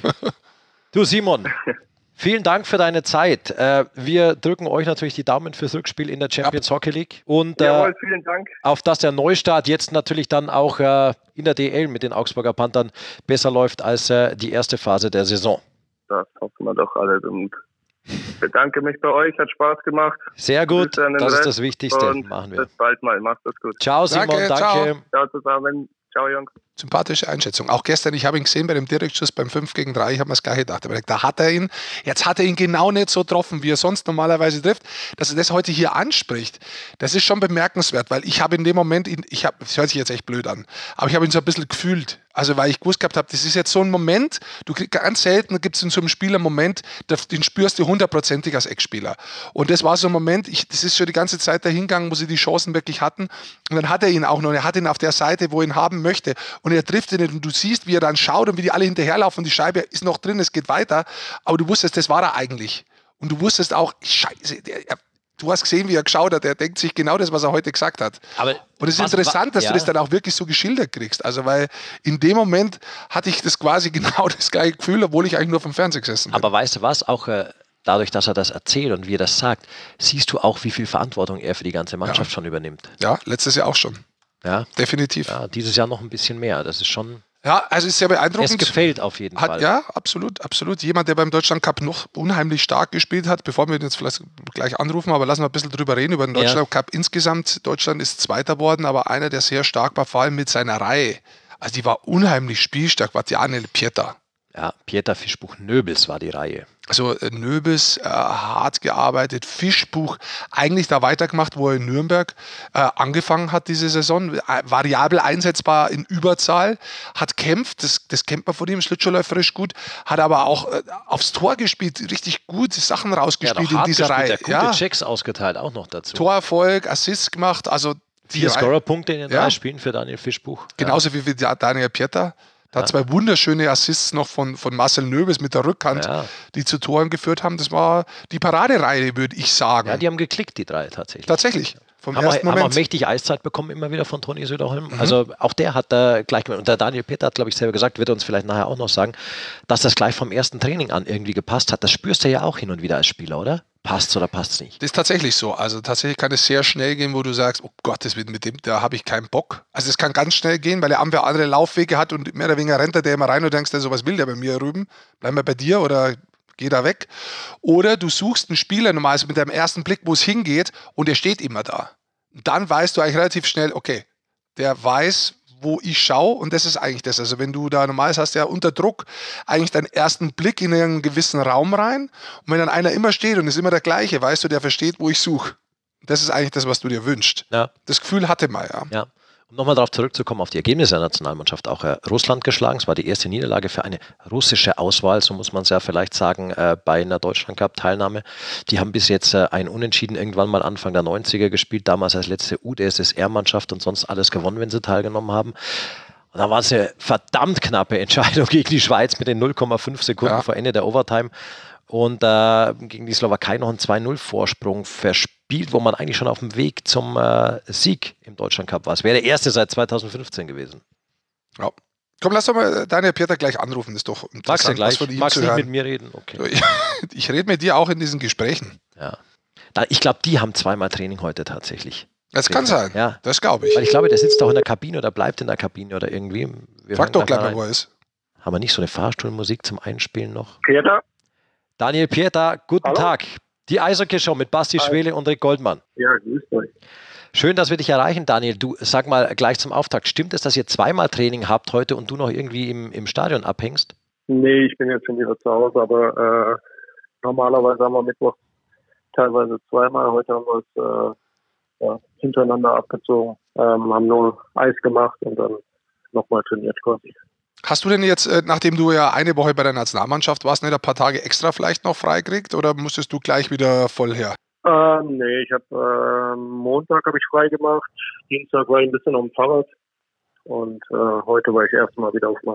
Du Simon, vielen Dank für deine Zeit. Wir drücken euch natürlich die Daumen fürs Rückspiel in der Champions Hockey League. Und Jawohl, vielen Dank. auf dass der Neustart jetzt natürlich dann auch in der DL mit den Augsburger Panthern besser läuft als die erste Phase der Saison. Das hoffen wir doch alle. Und bedanke mich bei euch, hat Spaß gemacht. Sehr gut, Grüße an den das ist Rest das Wichtigste. und Machen wir. bis bald mal, macht das gut. Ciao Simon, danke. Ciao zusammen. Ciao Jungs. Sympathische Einschätzung. Auch gestern, ich habe ihn gesehen bei dem Direktschuss beim 5 gegen 3, ich habe mir das gleiche gedacht. Aber da hat er ihn, jetzt hat er ihn genau nicht so getroffen, wie er sonst normalerweise trifft. Dass er das heute hier anspricht, das ist schon bemerkenswert, weil ich habe in dem Moment, das hört sich jetzt echt blöd an, aber ich habe ihn so ein bisschen gefühlt. Also weil ich gewusst gehabt habe, das ist jetzt so ein Moment, ganz selten gibt es in so einem Spiel einen Moment, den spürst du 100%ig als Ex-Spieler. Und das war so ein Moment, das ist schon die ganze Zeit dahingegangen, wo sie die Chancen wirklich hatten. Und dann hat er ihn auch noch, er hat ihn auf der Seite, wo er ihn haben möchte. Und er trifft ihn nicht und du siehst, wie er dann schaut und wie die alle hinterherlaufen und die Scheibe ist noch drin, es geht weiter. Aber du wusstest, das war er eigentlich. Und du wusstest auch, scheiße, du hast gesehen, wie er geschaut hat, er denkt sich genau das, was er heute gesagt hat. Aber und es ist interessant, dass du das dann auch wirklich so geschildert kriegst. Also weil in dem Moment hatte ich das quasi genau das gleiche Gefühl, obwohl ich eigentlich nur vom Fernseher gesessen bin. Aber weißt du was, auch dadurch, dass er das erzählt und wie er das sagt, siehst du auch, wie viel Verantwortung er für die ganze Mannschaft schon übernimmt. Ja, letztes Jahr auch schon. Ja, definitiv. Ja, dieses Jahr noch ein bisschen mehr. Das ist schon. Ja, also ist sehr beeindruckend. Es gefällt auf jeden Fall. Ja, absolut, absolut. Jemand, der beim Deutschland Cup noch unheimlich stark gespielt hat, bevor wir ihn jetzt vielleicht gleich anrufen, aber lassen wir ein bisschen drüber reden, über den Deutschland Cup insgesamt. Deutschland ist Zweiter geworden, aber einer, der sehr stark war, vor allem mit seiner Reihe. Also die war unheimlich spielstark, war Daniel Pieter. Ja, Pieter Fischbuch Nöbels war die Reihe. Also Nöbels, hart gearbeitet, Fischbuch, eigentlich da weitergemacht, wo er in Nürnberg angefangen hat diese Saison, variabel einsetzbar in Überzahl, hat kämpft, das kennt man von ihm, schlittschuhläuferisch gut, hat aber auch aufs Tor gespielt, richtig gute Sachen rausgespielt in dieser Reihe. Der gute Checks ausgeteilt auch noch dazu. Torerfolg, Assists gemacht, also 4 Scorer-Punkte in den 3 Spielen für Daniel Fischbuch. Genauso wie Daniel Pieter. Da hat 2 wunderschöne Assists noch von Marcel Nöbels mit der Rückhand, die zu Toren geführt haben. Das war die Paradereihe, würde ich sagen. Ja, die haben geklickt, die 3 tatsächlich. Tatsächlich. Vom haben ersten Moment. Haben auch mächtig Eiszeit bekommen, immer wieder von Toni Söderholm. Also auch der hat da gleich, und der Daniel Peter hat, glaube ich, selber gesagt, wird uns vielleicht nachher auch noch sagen, dass das gleich vom ersten Training an irgendwie gepasst hat. Das spürst du ja auch hin und wieder als Spieler, oder? Passt's oder passt's nicht? Das ist tatsächlich so. Also tatsächlich kann es sehr schnell gehen, wo du sagst, oh Gott, mit dem, da habe ich keinen Bock. Also es kann ganz schnell gehen, weil er andere Laufwege hat und mehr oder weniger rennt er immer rein und denkst, sowas will der bei mir rüben. Bleib mal bei dir oder geh da weg. Oder du suchst einen Spieler normalerweise mit deinem ersten Blick, wo es hingeht und der steht immer da. Dann weißt du eigentlich relativ schnell, okay, der weiß, wo ich schaue und das ist eigentlich das. Also wenn du da normalerweise hast ja unter Druck eigentlich deinen ersten Blick in einen gewissen Raum rein und wenn dann einer immer steht und ist immer der gleiche, weißt du, der versteht, wo ich suche. Das ist eigentlich das, was du dir wünschst. Ja. Das Gefühl hatte man ja. Um nochmal darauf zurückzukommen, auf die Ergebnisse der Nationalmannschaft, auch Russland geschlagen. Es war die erste Niederlage für eine russische Auswahl, so muss man es ja vielleicht sagen, bei einer Deutschland-Cup-Teilnahme. Die haben bis jetzt ein Unentschieden irgendwann mal Anfang der 90er gespielt, damals als letzte UdSSR-Mannschaft und sonst alles gewonnen, wenn sie teilgenommen haben. Und dann war es eine verdammt knappe Entscheidung gegen die Schweiz mit den 0,5 Sekunden vor Ende der Overtime. Und gegen die Slowakei noch einen 2-0-Vorsprung verspielt, wo man eigentlich schon auf dem Weg zum Sieg im Deutschland-Cup war. Es wäre der erste seit 2015 gewesen. Ja. Komm, lass doch mal Daniel Pieter gleich anrufen. Das ist doch interessant. Magst du gleich? Von ihm Magst zu nicht hören. Mit mir reden? Okay. Ich rede mit dir auch in diesen Gesprächen. Ja. Ich glaube, die haben 2-mal Training heute tatsächlich. Das kann sein. Ja. Das glaube ich. Weil ich glaube, der sitzt auch in der Kabine oder bleibt in der Kabine oder irgendwie. Frag doch gleich mal, wo er ist. Haben wir nicht so eine Fahrstuhlmusik zum Einspielen noch? Peter? Daniel Pieter, guten Tag. Die Eishockey-Show mit Basti Schwele und Rick Goldmann. Ja, grüßt euch. Schön, dass wir dich erreichen, Daniel. Du, sag mal gleich zum Auftakt, stimmt es, dass ihr 2-mal Training habt heute und du noch irgendwie im Stadion abhängst? Nee, ich bin jetzt schon wieder zu Hause, aber normalerweise haben wir Mittwoch teilweise 2-mal. Heute haben wir es hintereinander abgezogen, haben nur Eis gemacht und dann nochmal trainiert quasi. Hast du denn jetzt, nachdem du ja eine Woche bei der Nationalmannschaft warst, nicht ein paar Tage extra vielleicht noch freigekriegt oder musstest du gleich wieder voll her? Nee, ich habe Montag habe ich frei gemacht, Dienstag war ich ein bisschen auf dem Fahrrad und heute war ich erstmal wieder auf dem Eis.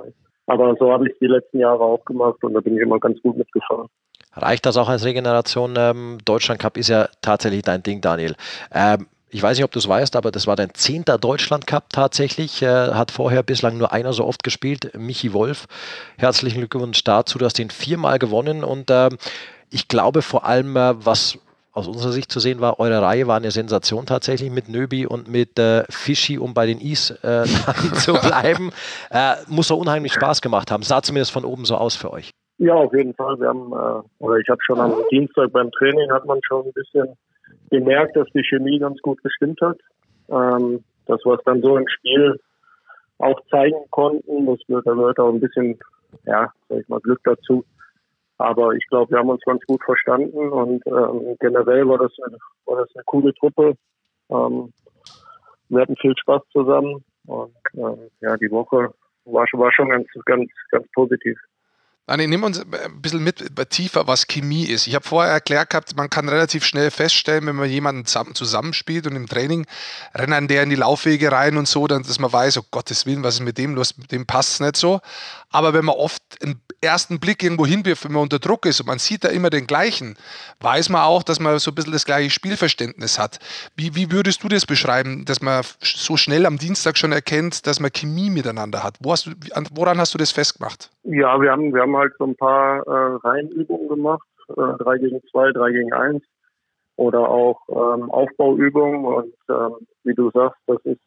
Aber so habe ich es die letzten Jahre auch gemacht und da bin ich immer ganz gut mitgefahren. Reicht das auch als Regeneration? Deutschland Cup ist ja tatsächlich dein Ding, Daniel. Ich weiß nicht, ob du es weißt, aber das war dein 10. Deutschland Cup tatsächlich. Hat vorher bislang nur einer so oft gespielt, Michi Wolf. Herzlichen Glückwunsch dazu, du hast den 4-mal gewonnen und ich glaube vor allem, was aus unserer Sicht zu sehen war, eure Reihe war eine Sensation tatsächlich mit Nöbi und mit Fischi, um bei den Is zu bleiben. Muss doch unheimlich Spaß gemacht haben. Sah zumindest von oben so aus für euch. Ja, auf jeden Fall. Wir haben, ich habe schon am Dienstag beim Training hat man schon ein bisschen gemerkt, dass die Chemie ganz gut gestimmt hat. Das, was dann so im Spiel auch zeigen konnten, da gehört auch ein bisschen, ja, sag ich mal, Glück dazu. Aber ich glaube, wir haben uns ganz gut verstanden und generell war das eine coole Truppe. Wir hatten viel Spaß zusammen und die Woche war schon ganz positiv. Nein, nehmen wir uns ein bisschen mit tiefer, was Chemie ist. Ich habe vorher erklärt gehabt, man kann relativ schnell feststellen, wenn man jemanden zusammenspielt und im Training rennen der in die Laufwege rein und so, dann, dass man weiß, oh Gottes Willen, was ist mit dem los, mit dem passt es nicht so. Aber wenn man oft einen ersten Blick irgendwo hinwirft, wenn man unter Druck ist und man sieht da immer den gleichen, weiß man auch, dass man so ein bisschen das gleiche Spielverständnis hat. Wie würdest du das beschreiben, dass man so schnell am Dienstag schon erkennt, dass man Chemie miteinander hat? Woran hast du das festgemacht? Ja, wir haben halt so ein paar Reihenübungen gemacht, 3 gegen 2, 3 gegen 1 oder auch Aufbauübungen und wie du sagst, das ist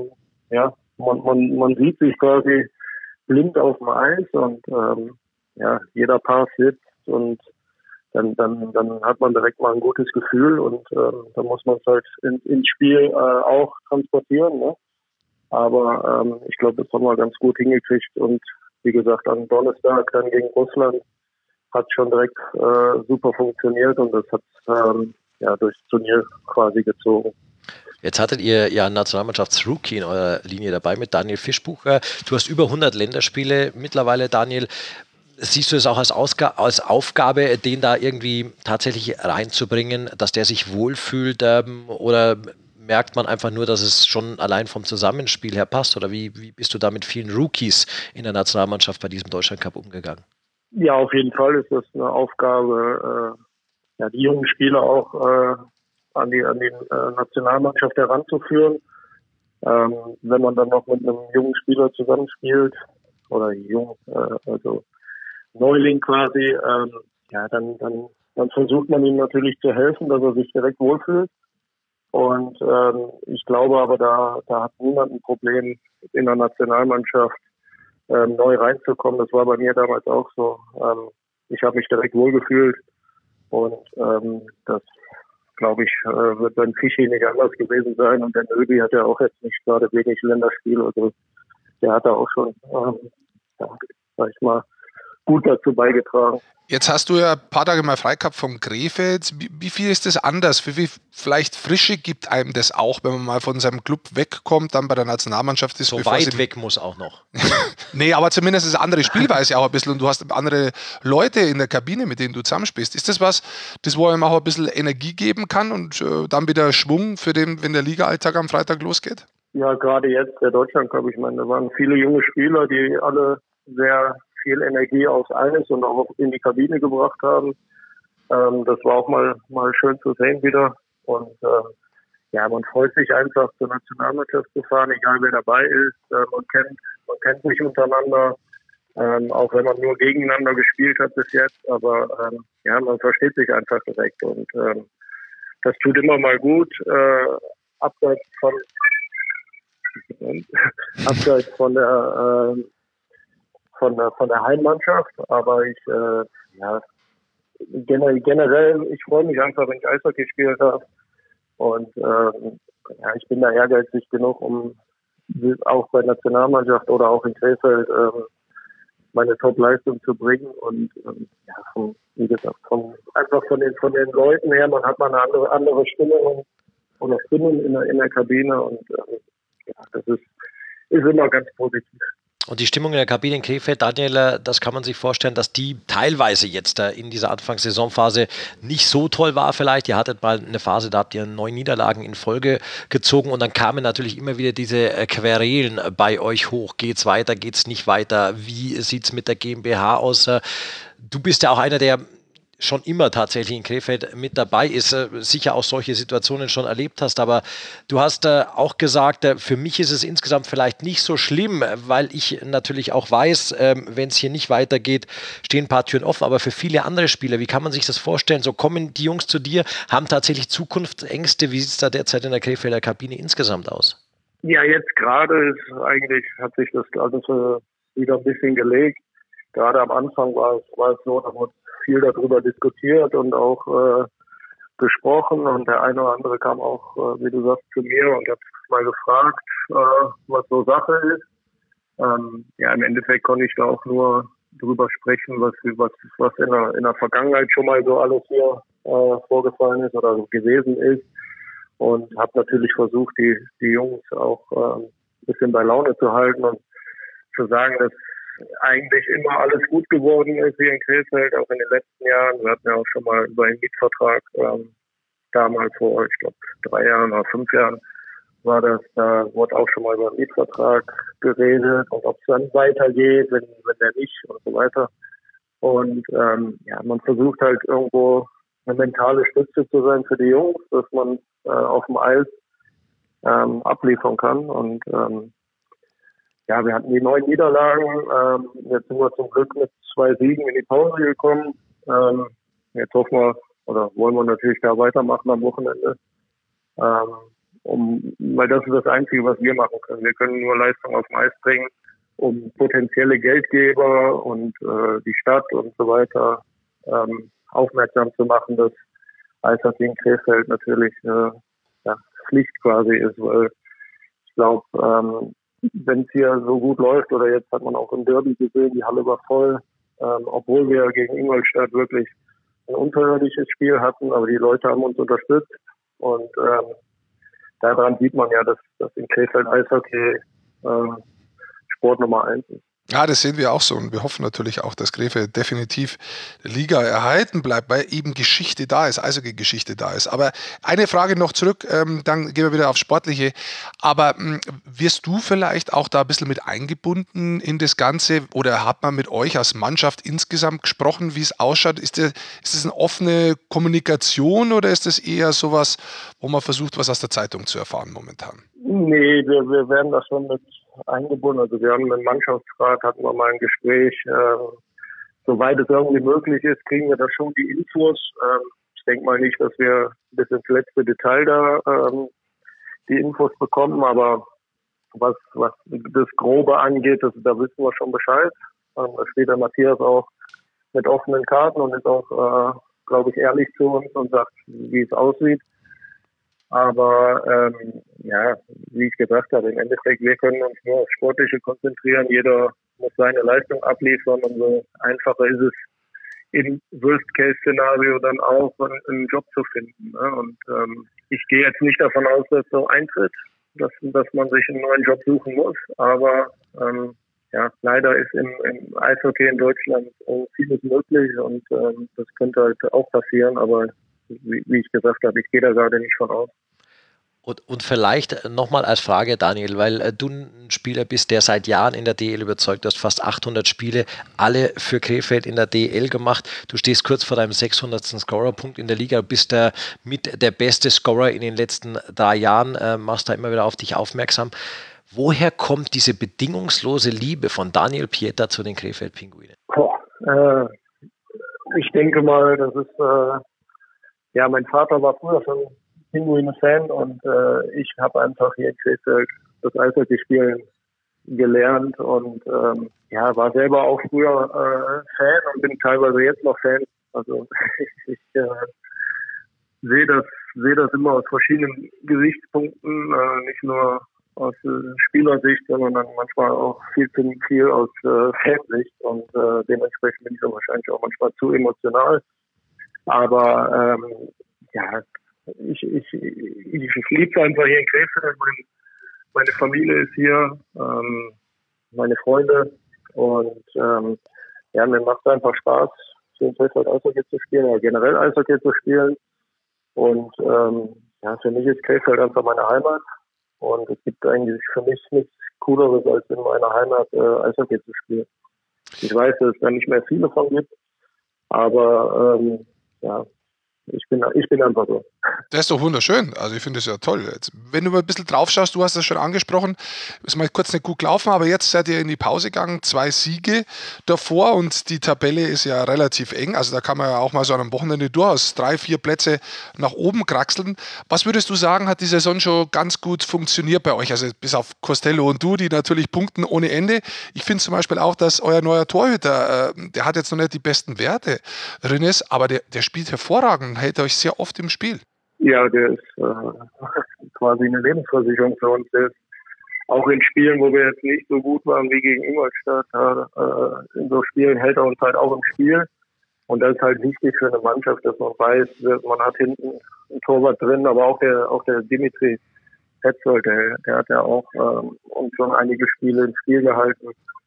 man sieht sich quasi blind auf dem Eis und jeder Pass sitzt und dann hat man direkt mal ein gutes Gefühl und dann muss man es halt ins Spiel auch transportieren, ne? Aber ich glaube, das haben wir ganz gut hingekriegt und wie gesagt, am Donnerstag dann gegen Russland hat schon direkt super funktioniert und das hat durchs Turnier quasi gezogen. Jetzt hattet ihr ja einen Nationalmannschafts-Rookie in eurer Linie dabei mit Daniel Fischbucher. Du hast über 100 Länderspiele mittlerweile, Daniel. Siehst du es auch als Aufgabe, den da irgendwie tatsächlich reinzubringen, dass der sich wohlfühlt oder merkt man einfach nur, dass es schon allein vom Zusammenspiel her passt? Oder wie bist du da mit vielen Rookies in der Nationalmannschaft bei diesem Deutschlandcup umgegangen? Ja, auf jeden Fall ist das eine Aufgabe, die jungen Spieler auch an die Nationalmannschaft heranzuführen. Wenn man dann noch mit einem jungen Spieler zusammenspielt oder also Neuling quasi, dann versucht man ihm natürlich zu helfen, dass er sich direkt wohlfühlt. Und ich glaube aber, da hat niemand ein Problem in der Nationalmannschaft neu reinzukommen. Das war bei mir damals auch so. Ich habe mich direkt wohlgefühlt und das, glaube ich, wird beim Fischi nicht anders gewesen sein. Und der Nöbi hat ja auch jetzt nicht gerade wenig Länderspiel. Also der hat da auch schon, sag ich mal, gut dazu beigetragen. Jetzt hast du ja ein paar Tage mal frei gehabt vom Krefeld. Wie viel ist das anders? Wie viel vielleicht Frische gibt einem das auch, wenn man mal von seinem Club wegkommt, dann bei der Nationalmannschaft ist? So weit weg muss auch noch. Nee, aber zumindest ist eine andere Spielweise auch ein bisschen und du hast andere Leute in der Kabine, mit denen du zusammenspielst. Ist das was, das wo einem auch ein bisschen Energie geben kann und dann wieder Schwung für den, wenn der Liga-Alltag am Freitag losgeht? Ja, gerade jetzt der Deutschlandcup, ich meine, da waren viele junge Spieler, die alle sehr viel Energie aufs Eis und auch in die Kabine gebracht haben. Das war auch mal schön zu sehen wieder. Und man freut sich einfach, zur Nationalmannschaft zu fahren, egal wer dabei ist. Man kennt sich untereinander, auch wenn man nur gegeneinander gespielt hat bis jetzt. Aber man versteht sich einfach direkt. Und das tut immer mal gut, abseits von der Heimmannschaft, aber ich generell, ich freue mich einfach, wenn ich Eishockey spielen darf und ich bin da ehrgeizig genug, um auch bei der Nationalmannschaft oder auch in Krefeld meine Top-Leistung zu bringen und wie gesagt, einfach von den Leuten her, man hat mal eine andere Stimmung oder Stimmung in der Kabine und das ist immer ganz positiv. Und die Stimmung in der Kabine in Krefeld, Daniel, das kann man sich vorstellen, dass die teilweise jetzt in dieser Anfangssaisonphase nicht so toll war vielleicht. Ihr hattet mal eine Phase, da habt ihr 9 Niederlagen in Folge gezogen und dann kamen natürlich immer wieder diese Querelen bei euch hoch. Geht's weiter, geht's nicht weiter? Wie sieht's mit der GmbH aus? Du bist ja auch einer, der schon immer tatsächlich in Krefeld mit dabei ist, sicher auch solche Situationen schon erlebt hast, aber du hast auch gesagt, für mich ist es insgesamt vielleicht nicht so schlimm, weil ich natürlich auch weiß, wenn es hier nicht weitergeht, stehen ein paar Türen offen, aber für viele andere Spieler, wie kann man sich das vorstellen? So kommen die Jungs zu dir, haben tatsächlich Zukunftsängste, wie sieht es da derzeit in der Krefelder Kabine insgesamt aus? Ja, jetzt gerade hat sich das alles wieder ein bisschen gelegt. Gerade am Anfang war es so, da wurde viel darüber diskutiert und auch gesprochen und der eine oder andere kam auch, wie du sagst, zu mir und hat mal gefragt, was so Sache ist. Ja, im Endeffekt konnte ich da auch nur drüber sprechen, was in der Vergangenheit schon mal so alles hier vorgefallen ist oder gewesen ist und habe natürlich versucht, die Jungs auch ein bisschen bei Laune zu halten und zu sagen, dass eigentlich immer alles gut geworden ist hier in Krefeld, auch in den letzten Jahren. Wir hatten ja auch schon mal über einen Mietvertrag, damals vor, ich glaube, 3 Jahren oder 5 Jahren war das, da wurde auch schon mal über einen Mietvertrag geredet und ob es dann weitergeht, wenn der nicht und so weiter. Und ja, man versucht halt irgendwo eine mentale Stütze zu sein für die Jungs, dass man auf dem Eis abliefern kann und ja, wir hatten die 9 Niederlagen. Jetzt sind wir zum Glück mit 2 Siegen in die Pause gekommen. Jetzt hoffen wir, oder wollen wir natürlich da weitermachen am Wochenende. Weil das ist das Einzige, was wir machen können. Wir können nur Leistung auf dem Eis bringen, um potenzielle Geldgeber und die Stadt und so weiter aufmerksam zu machen, dass Eishockey in Krefeld natürlich ja, Pflicht quasi ist, weil ich glaube, wenn es hier so gut läuft, oder jetzt hat man auch im Derby gesehen, die Halle war voll, obwohl wir gegen Ingolstadt wirklich ein unterirdisches Spiel hatten, aber die Leute haben uns unterstützt und daran sieht man ja, dass in Krefeld Eishockey Sport Nummer 1 ist. Ja, das sehen wir auch so und wir hoffen natürlich auch, dass Krefeld definitiv Liga erhalten bleibt, weil eben Geschichte da ist, Eishockey-Geschichte da ist. Aber eine Frage noch zurück, dann gehen wir wieder aufs Sportliche. Aber wirst du vielleicht auch da ein bisschen mit eingebunden in das Ganze oder hat man mit euch als Mannschaft insgesamt gesprochen, wie es ausschaut? Ist das eine offene Kommunikation oder ist das eher sowas, wo man versucht, was aus der Zeitung zu erfahren momentan? Nee, wir werden da schon mit eingebunden. Also wir haben im Mannschaftsrat, hatten wir mal ein Gespräch. Soweit es irgendwie möglich ist, kriegen wir da schon die Infos. Ich denke mal nicht, dass wir bis ins letzte Detail da die Infos bekommen, aber was das Grobe angeht, da wissen wir schon Bescheid. Da steht der Matthias auch mit offenen Karten und ist auch, glaube ich, ehrlich zu uns und sagt, wie es aussieht. Aber ja, wie ich gesagt habe, im Endeffekt, wir können uns nur auf Sportliche konzentrieren. Jeder muss seine Leistung abliefern und so einfacher ist es im Worst-Case-Szenario dann auch, einen Job zu finden. Ne? Und ich gehe jetzt nicht davon aus, dass so eintritt, dass man sich einen neuen Job suchen muss. Aber ja, leider ist im Eishockey in Deutschland vieles möglich und das könnte halt auch passieren. Aber wie ich gesagt habe, ich gehe da gerade nicht von aus. Und vielleicht nochmal als Frage, Daniel, weil du ein Spieler bist, der seit Jahren in der DL überzeugt, du hast fast 800 Spiele, alle für Krefeld in der DL gemacht. Du stehst kurz vor deinem 600. Scorerpunkt in der Liga, bist mit der beste Scorer in den letzten 3 Jahren, machst da immer wieder auf dich aufmerksam. Woher kommt diese bedingungslose Liebe von Daniel Pieter zu den Krefeld-Pinguinen? Ich denke mal, das ist, ja, mein Vater war früher schon Pinguine-Fan und ich habe einfach hier in Krefeld das Eishockey-Spielen gelernt und ja, war selber auch früher Fan und bin teilweise jetzt noch Fan. Also ich sehe das immer aus verschiedenen Gesichtspunkten, nicht nur aus Spielersicht, sondern dann manchmal auch viel zu viel aus Fansicht und dementsprechend bin ich dann wahrscheinlich auch manchmal zu emotional. Aber ja, ich liebe einfach hier in Krefeld. Meine Familie ist hier. meine Freunde und ja, mir macht es einfach Spaß, hier in Krefeld Eishockey zu spielen oder generell Eishockey zu spielen. Und ja, für mich ist Krefeld einfach meine Heimat und es gibt eigentlich für mich nichts Cooleres, als in meiner Heimat Eishockey zu spielen. Ich weiß, dass es da nicht mehr viele von gibt, aber ja, ich bin einfach so. Das ist doch wunderschön. Also ich finde das ja toll. Jetzt, wenn du mal ein bisschen drauf schaust, du hast das schon angesprochen, ist mal kurz nicht gut gelaufen, aber jetzt seid ihr in die Pause gegangen, 2 Siege davor und die Tabelle ist ja relativ eng. Also da kann man ja auch mal so am Wochenende durchaus 3, 4 Plätze nach oben kraxeln. Was würdest du sagen, hat die Saison schon ganz gut funktioniert bei euch? Also bis auf Costello und du, die natürlich punkten ohne Ende. Ich finde zum Beispiel auch, dass euer neuer Torhüter, der hat jetzt noch nicht die besten Werte, Rinnes, aber der spielt hervorragend, hält euch sehr oft im Spiel. Ja, der ist quasi eine Lebensversicherung für uns. Der ist auch in Spielen, wo wir jetzt nicht so gut waren wie gegen Ingolstadt, in so Spielen hält er uns halt auch im Spiel. Und das ist halt wichtig für eine Mannschaft, dass man weiß, man hat hinten einen Torwart drin, aber auch der Dimitri Petzold, der hat ja auch uns schon einige Spiele ins Spiel gehalten.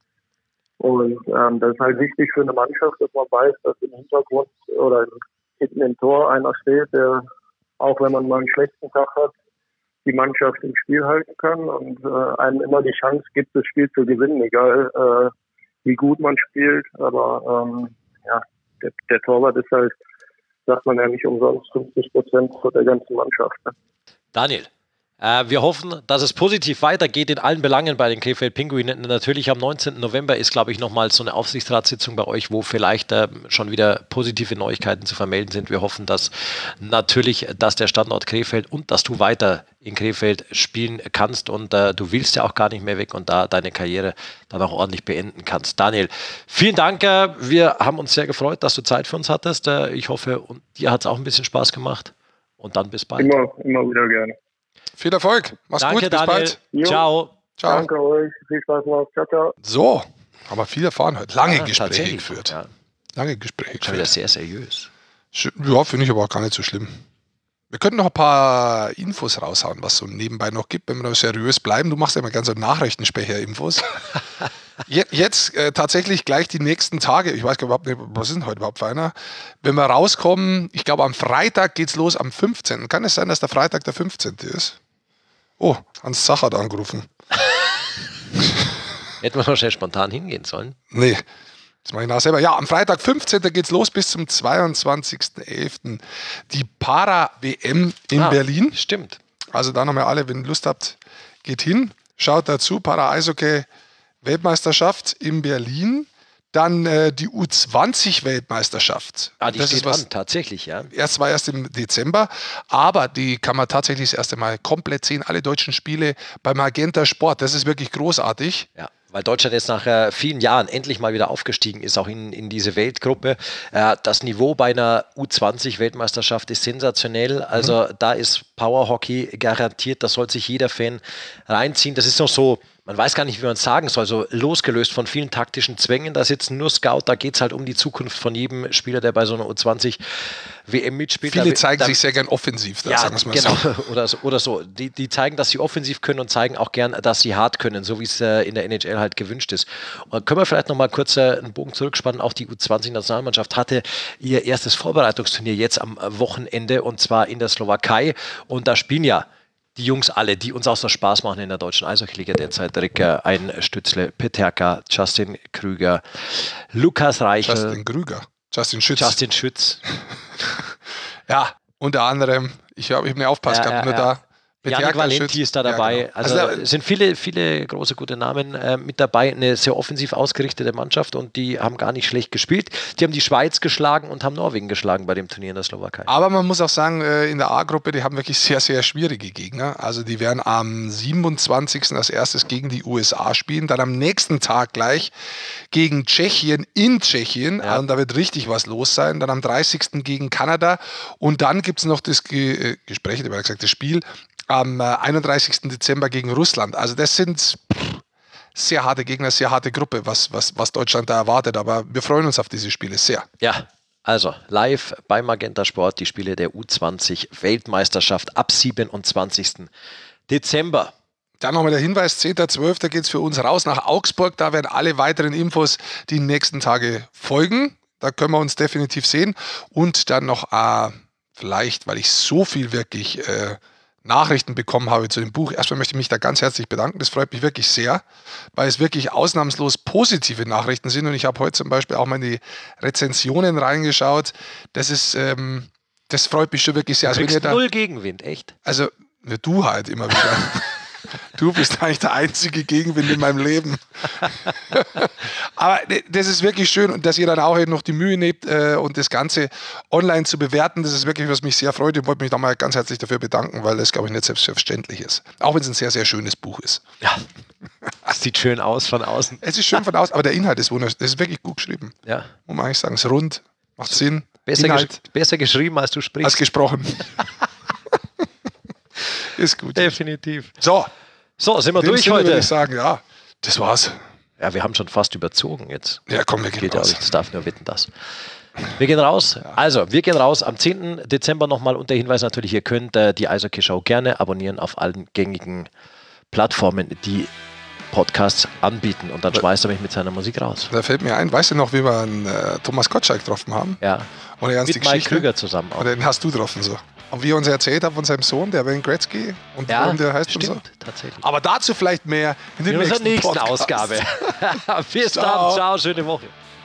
Und das ist halt wichtig für eine Mannschaft, dass man weiß, dass im Hintergrund oder hinten im Tor einer steht, der, auch wenn man mal einen schlechten Tag hat, die Mannschaft im Spiel halten kann und einem immer die Chance gibt, das Spiel zu gewinnen, egal wie gut man spielt. Aber ja, der Torwart ist halt, sagt man ja nicht umsonst, 50% von der ganzen Mannschaft. Ne? Daniel, wir hoffen, dass es positiv weitergeht in allen Belangen bei den Krefeld Pinguinen. Natürlich am 19. November ist, glaube ich, nochmal so eine Aufsichtsratssitzung bei euch, wo vielleicht schon wieder positive Neuigkeiten zu vermelden sind. Wir hoffen, dass der Standort Krefeld und dass du weiter in Krefeld spielen kannst und du willst ja auch gar nicht mehr weg und da deine Karriere dann auch ordentlich beenden kannst. Daniel, vielen Dank. Wir haben uns sehr gefreut, dass du Zeit für uns hattest. Ich hoffe, und dir hat es auch ein bisschen Spaß gemacht. Und dann bis bald. Immer wieder gerne. Viel Erfolg. Mach's Danke, gut. Bis Daniel. bald. Ciao. Ciao. Danke euch. Viel Spaß noch. Ciao, ciao. So, haben wir viel erfahren heute. Lange Gespräche tatsächlich. geführt. Ja. Lange Gespräche Schon wieder geführt. sehr seriös. Ja, finde ich aber auch gar nicht so schlimm. Wir könnten noch ein paar Infos raushauen, was so nebenbei noch gibt, wenn wir da seriös bleiben. Du machst ja immer gerne so Nachrichtensprecher-Infos. Jetzt tatsächlich gleich die nächsten Tage, ich weiß überhaupt nicht, was ist denn heute überhaupt für einer? Wenn wir rauskommen, ich glaube am Freitag geht's los, am 15. Kann es sein, dass der Freitag der 15. ist? Oh, Hans Zach hat angerufen. Hätten wir noch schnell spontan hingehen sollen. Nee, das mache ich nach selber. Ja, am Freitag 15. geht's los bis zum 22.11. Die Para-WM in Berlin. Stimmt. Also da nochmal alle, wenn ihr Lust habt, geht hin. Schaut dazu, Para-Eishockey-Weltmeisterschaft in Berlin. Dann die U20-Weltmeisterschaft. Die das steht ist an, tatsächlich, ja. war erst im Dezember, aber die kann man tatsächlich das erste Mal komplett sehen, alle deutschen Spiele bei Magenta Sport. Das ist wirklich großartig. Ja, weil Deutschland jetzt nach vielen Jahren endlich mal wieder aufgestiegen ist, auch in diese Weltgruppe. Das Niveau bei einer U20-Weltmeisterschaft ist sensationell. Also da ist Powerhockey garantiert, das soll sich jeder Fan reinziehen. Das ist noch so, man weiß gar nicht, wie man es sagen soll, so losgelöst von vielen taktischen Zwängen. Da sitzen nur Scout, da geht es halt um die Zukunft von jedem Spieler, der bei so einer U20-WM mitspielt. Viele zeigen sich sehr gern offensiv, ja, sagen wir es mal genau, so. oder so. Die zeigen, dass sie offensiv können und zeigen auch gern, dass sie hart können, so wie es in der NHL halt gewünscht ist. Und können wir vielleicht nochmal kurz einen Bogen zurückspannen. Auch die U20-Nationalmannschaft hatte ihr erstes Vorbereitungsturnier jetzt am Wochenende und zwar in der Slowakei. Und da spielen ja die Jungs alle, die uns auch so Spaß machen in der deutschen Eishockey-Liga derzeit. Ricker, Stützle, Peterka, Justin Krüger, Lukas Reichel. Justin Schütz. Ja, unter anderem, ich habe nicht aufgepasst gehabt, nur da. Janik Valenti ist da dabei. Ja, genau. Also da sind viele große, gute Namen mit dabei. Eine sehr offensiv ausgerichtete Mannschaft und die haben gar nicht schlecht gespielt. Die haben die Schweiz geschlagen und haben Norwegen geschlagen bei dem Turnier in der Slowakei. Aber man muss auch sagen, in der A-Gruppe, die haben wirklich sehr, sehr schwierige Gegner. Also die werden am 27. als erstes gegen die USA spielen, dann am nächsten Tag gleich gegen Tschechien in Tschechien. Ja. Und da wird richtig was los sein. Dann am 30. gegen Kanada und dann gibt es noch das das Spiel am 31. Dezember gegen Russland. Also das sind sehr harte Gegner, sehr harte Gruppe, was Deutschland da erwartet. Aber wir freuen uns auf diese Spiele sehr. Ja, also live bei Magenta Sport die Spiele der U20 Weltmeisterschaft ab 27. Dezember. Dann nochmal der Hinweis, 10.12. geht es für uns raus nach Augsburg. Da werden alle weiteren Infos die nächsten Tage folgen. Da können wir uns definitiv sehen. Und dann noch vielleicht, weil ich so viel wirklich Nachrichten bekommen habe zu dem Buch. Erstmal möchte ich mich da ganz herzlich bedanken. Das freut mich wirklich sehr, weil es wirklich ausnahmslos positive Nachrichten sind. Und ich habe heute zum Beispiel auch mal in die Rezensionen reingeschaut. Das ist, das freut mich schon wirklich sehr. Du kriegst null Gegenwind, echt? Also, du halt immer wieder. Du bist eigentlich der einzige Gegenwind in meinem Leben. Aber das ist wirklich schön und dass ihr dann auch eben noch die Mühe nehmt und das Ganze online zu bewerten, das ist wirklich, was mich sehr freut. Ich wollte mich da mal ganz herzlich dafür bedanken, weil das, glaube ich, nicht selbstverständlich ist. Auch wenn es ein sehr, sehr schönes Buch ist. Ja, es sieht schön aus von außen. Es ist schön von außen, aber der Inhalt ist wunderschön. Es ist wirklich gut geschrieben. Ja. Muss man eigentlich sagen, es ist rund, macht Sinn. Besser geschrieben, als du sprichst. Als gesprochen. Ist gut. Definitiv. So, sind wir durch heute? Würde ich sagen, ja, das war's. Ja, wir haben schon fast überzogen jetzt. Ja, komm, wir gehen raus. Das darf nur wetten, das. Wir gehen raus. Also, wir gehen raus am 10. Dezember nochmal und der Hinweis natürlich, ihr könnt die Eishockey-Show gerne abonnieren auf allen gängigen Plattformen, die Podcasts anbieten. Und dann schmeißt er mich mit seiner Musik raus. Da fällt mir ein, weißt du noch, wie wir einen Thomas Gottschalk getroffen haben? Ja. Und er mit Mike Krüger zusammen auch. Und den hast du getroffen so. Und wie er uns erzählt hat von seinem Sohn, der Wayne Gretzky und warum der heißt stimmt, und so. Tatsächlich. Aber dazu vielleicht mehr in der nächsten Podcast. Ausgabe. Bis dann. Ciao, schöne Woche.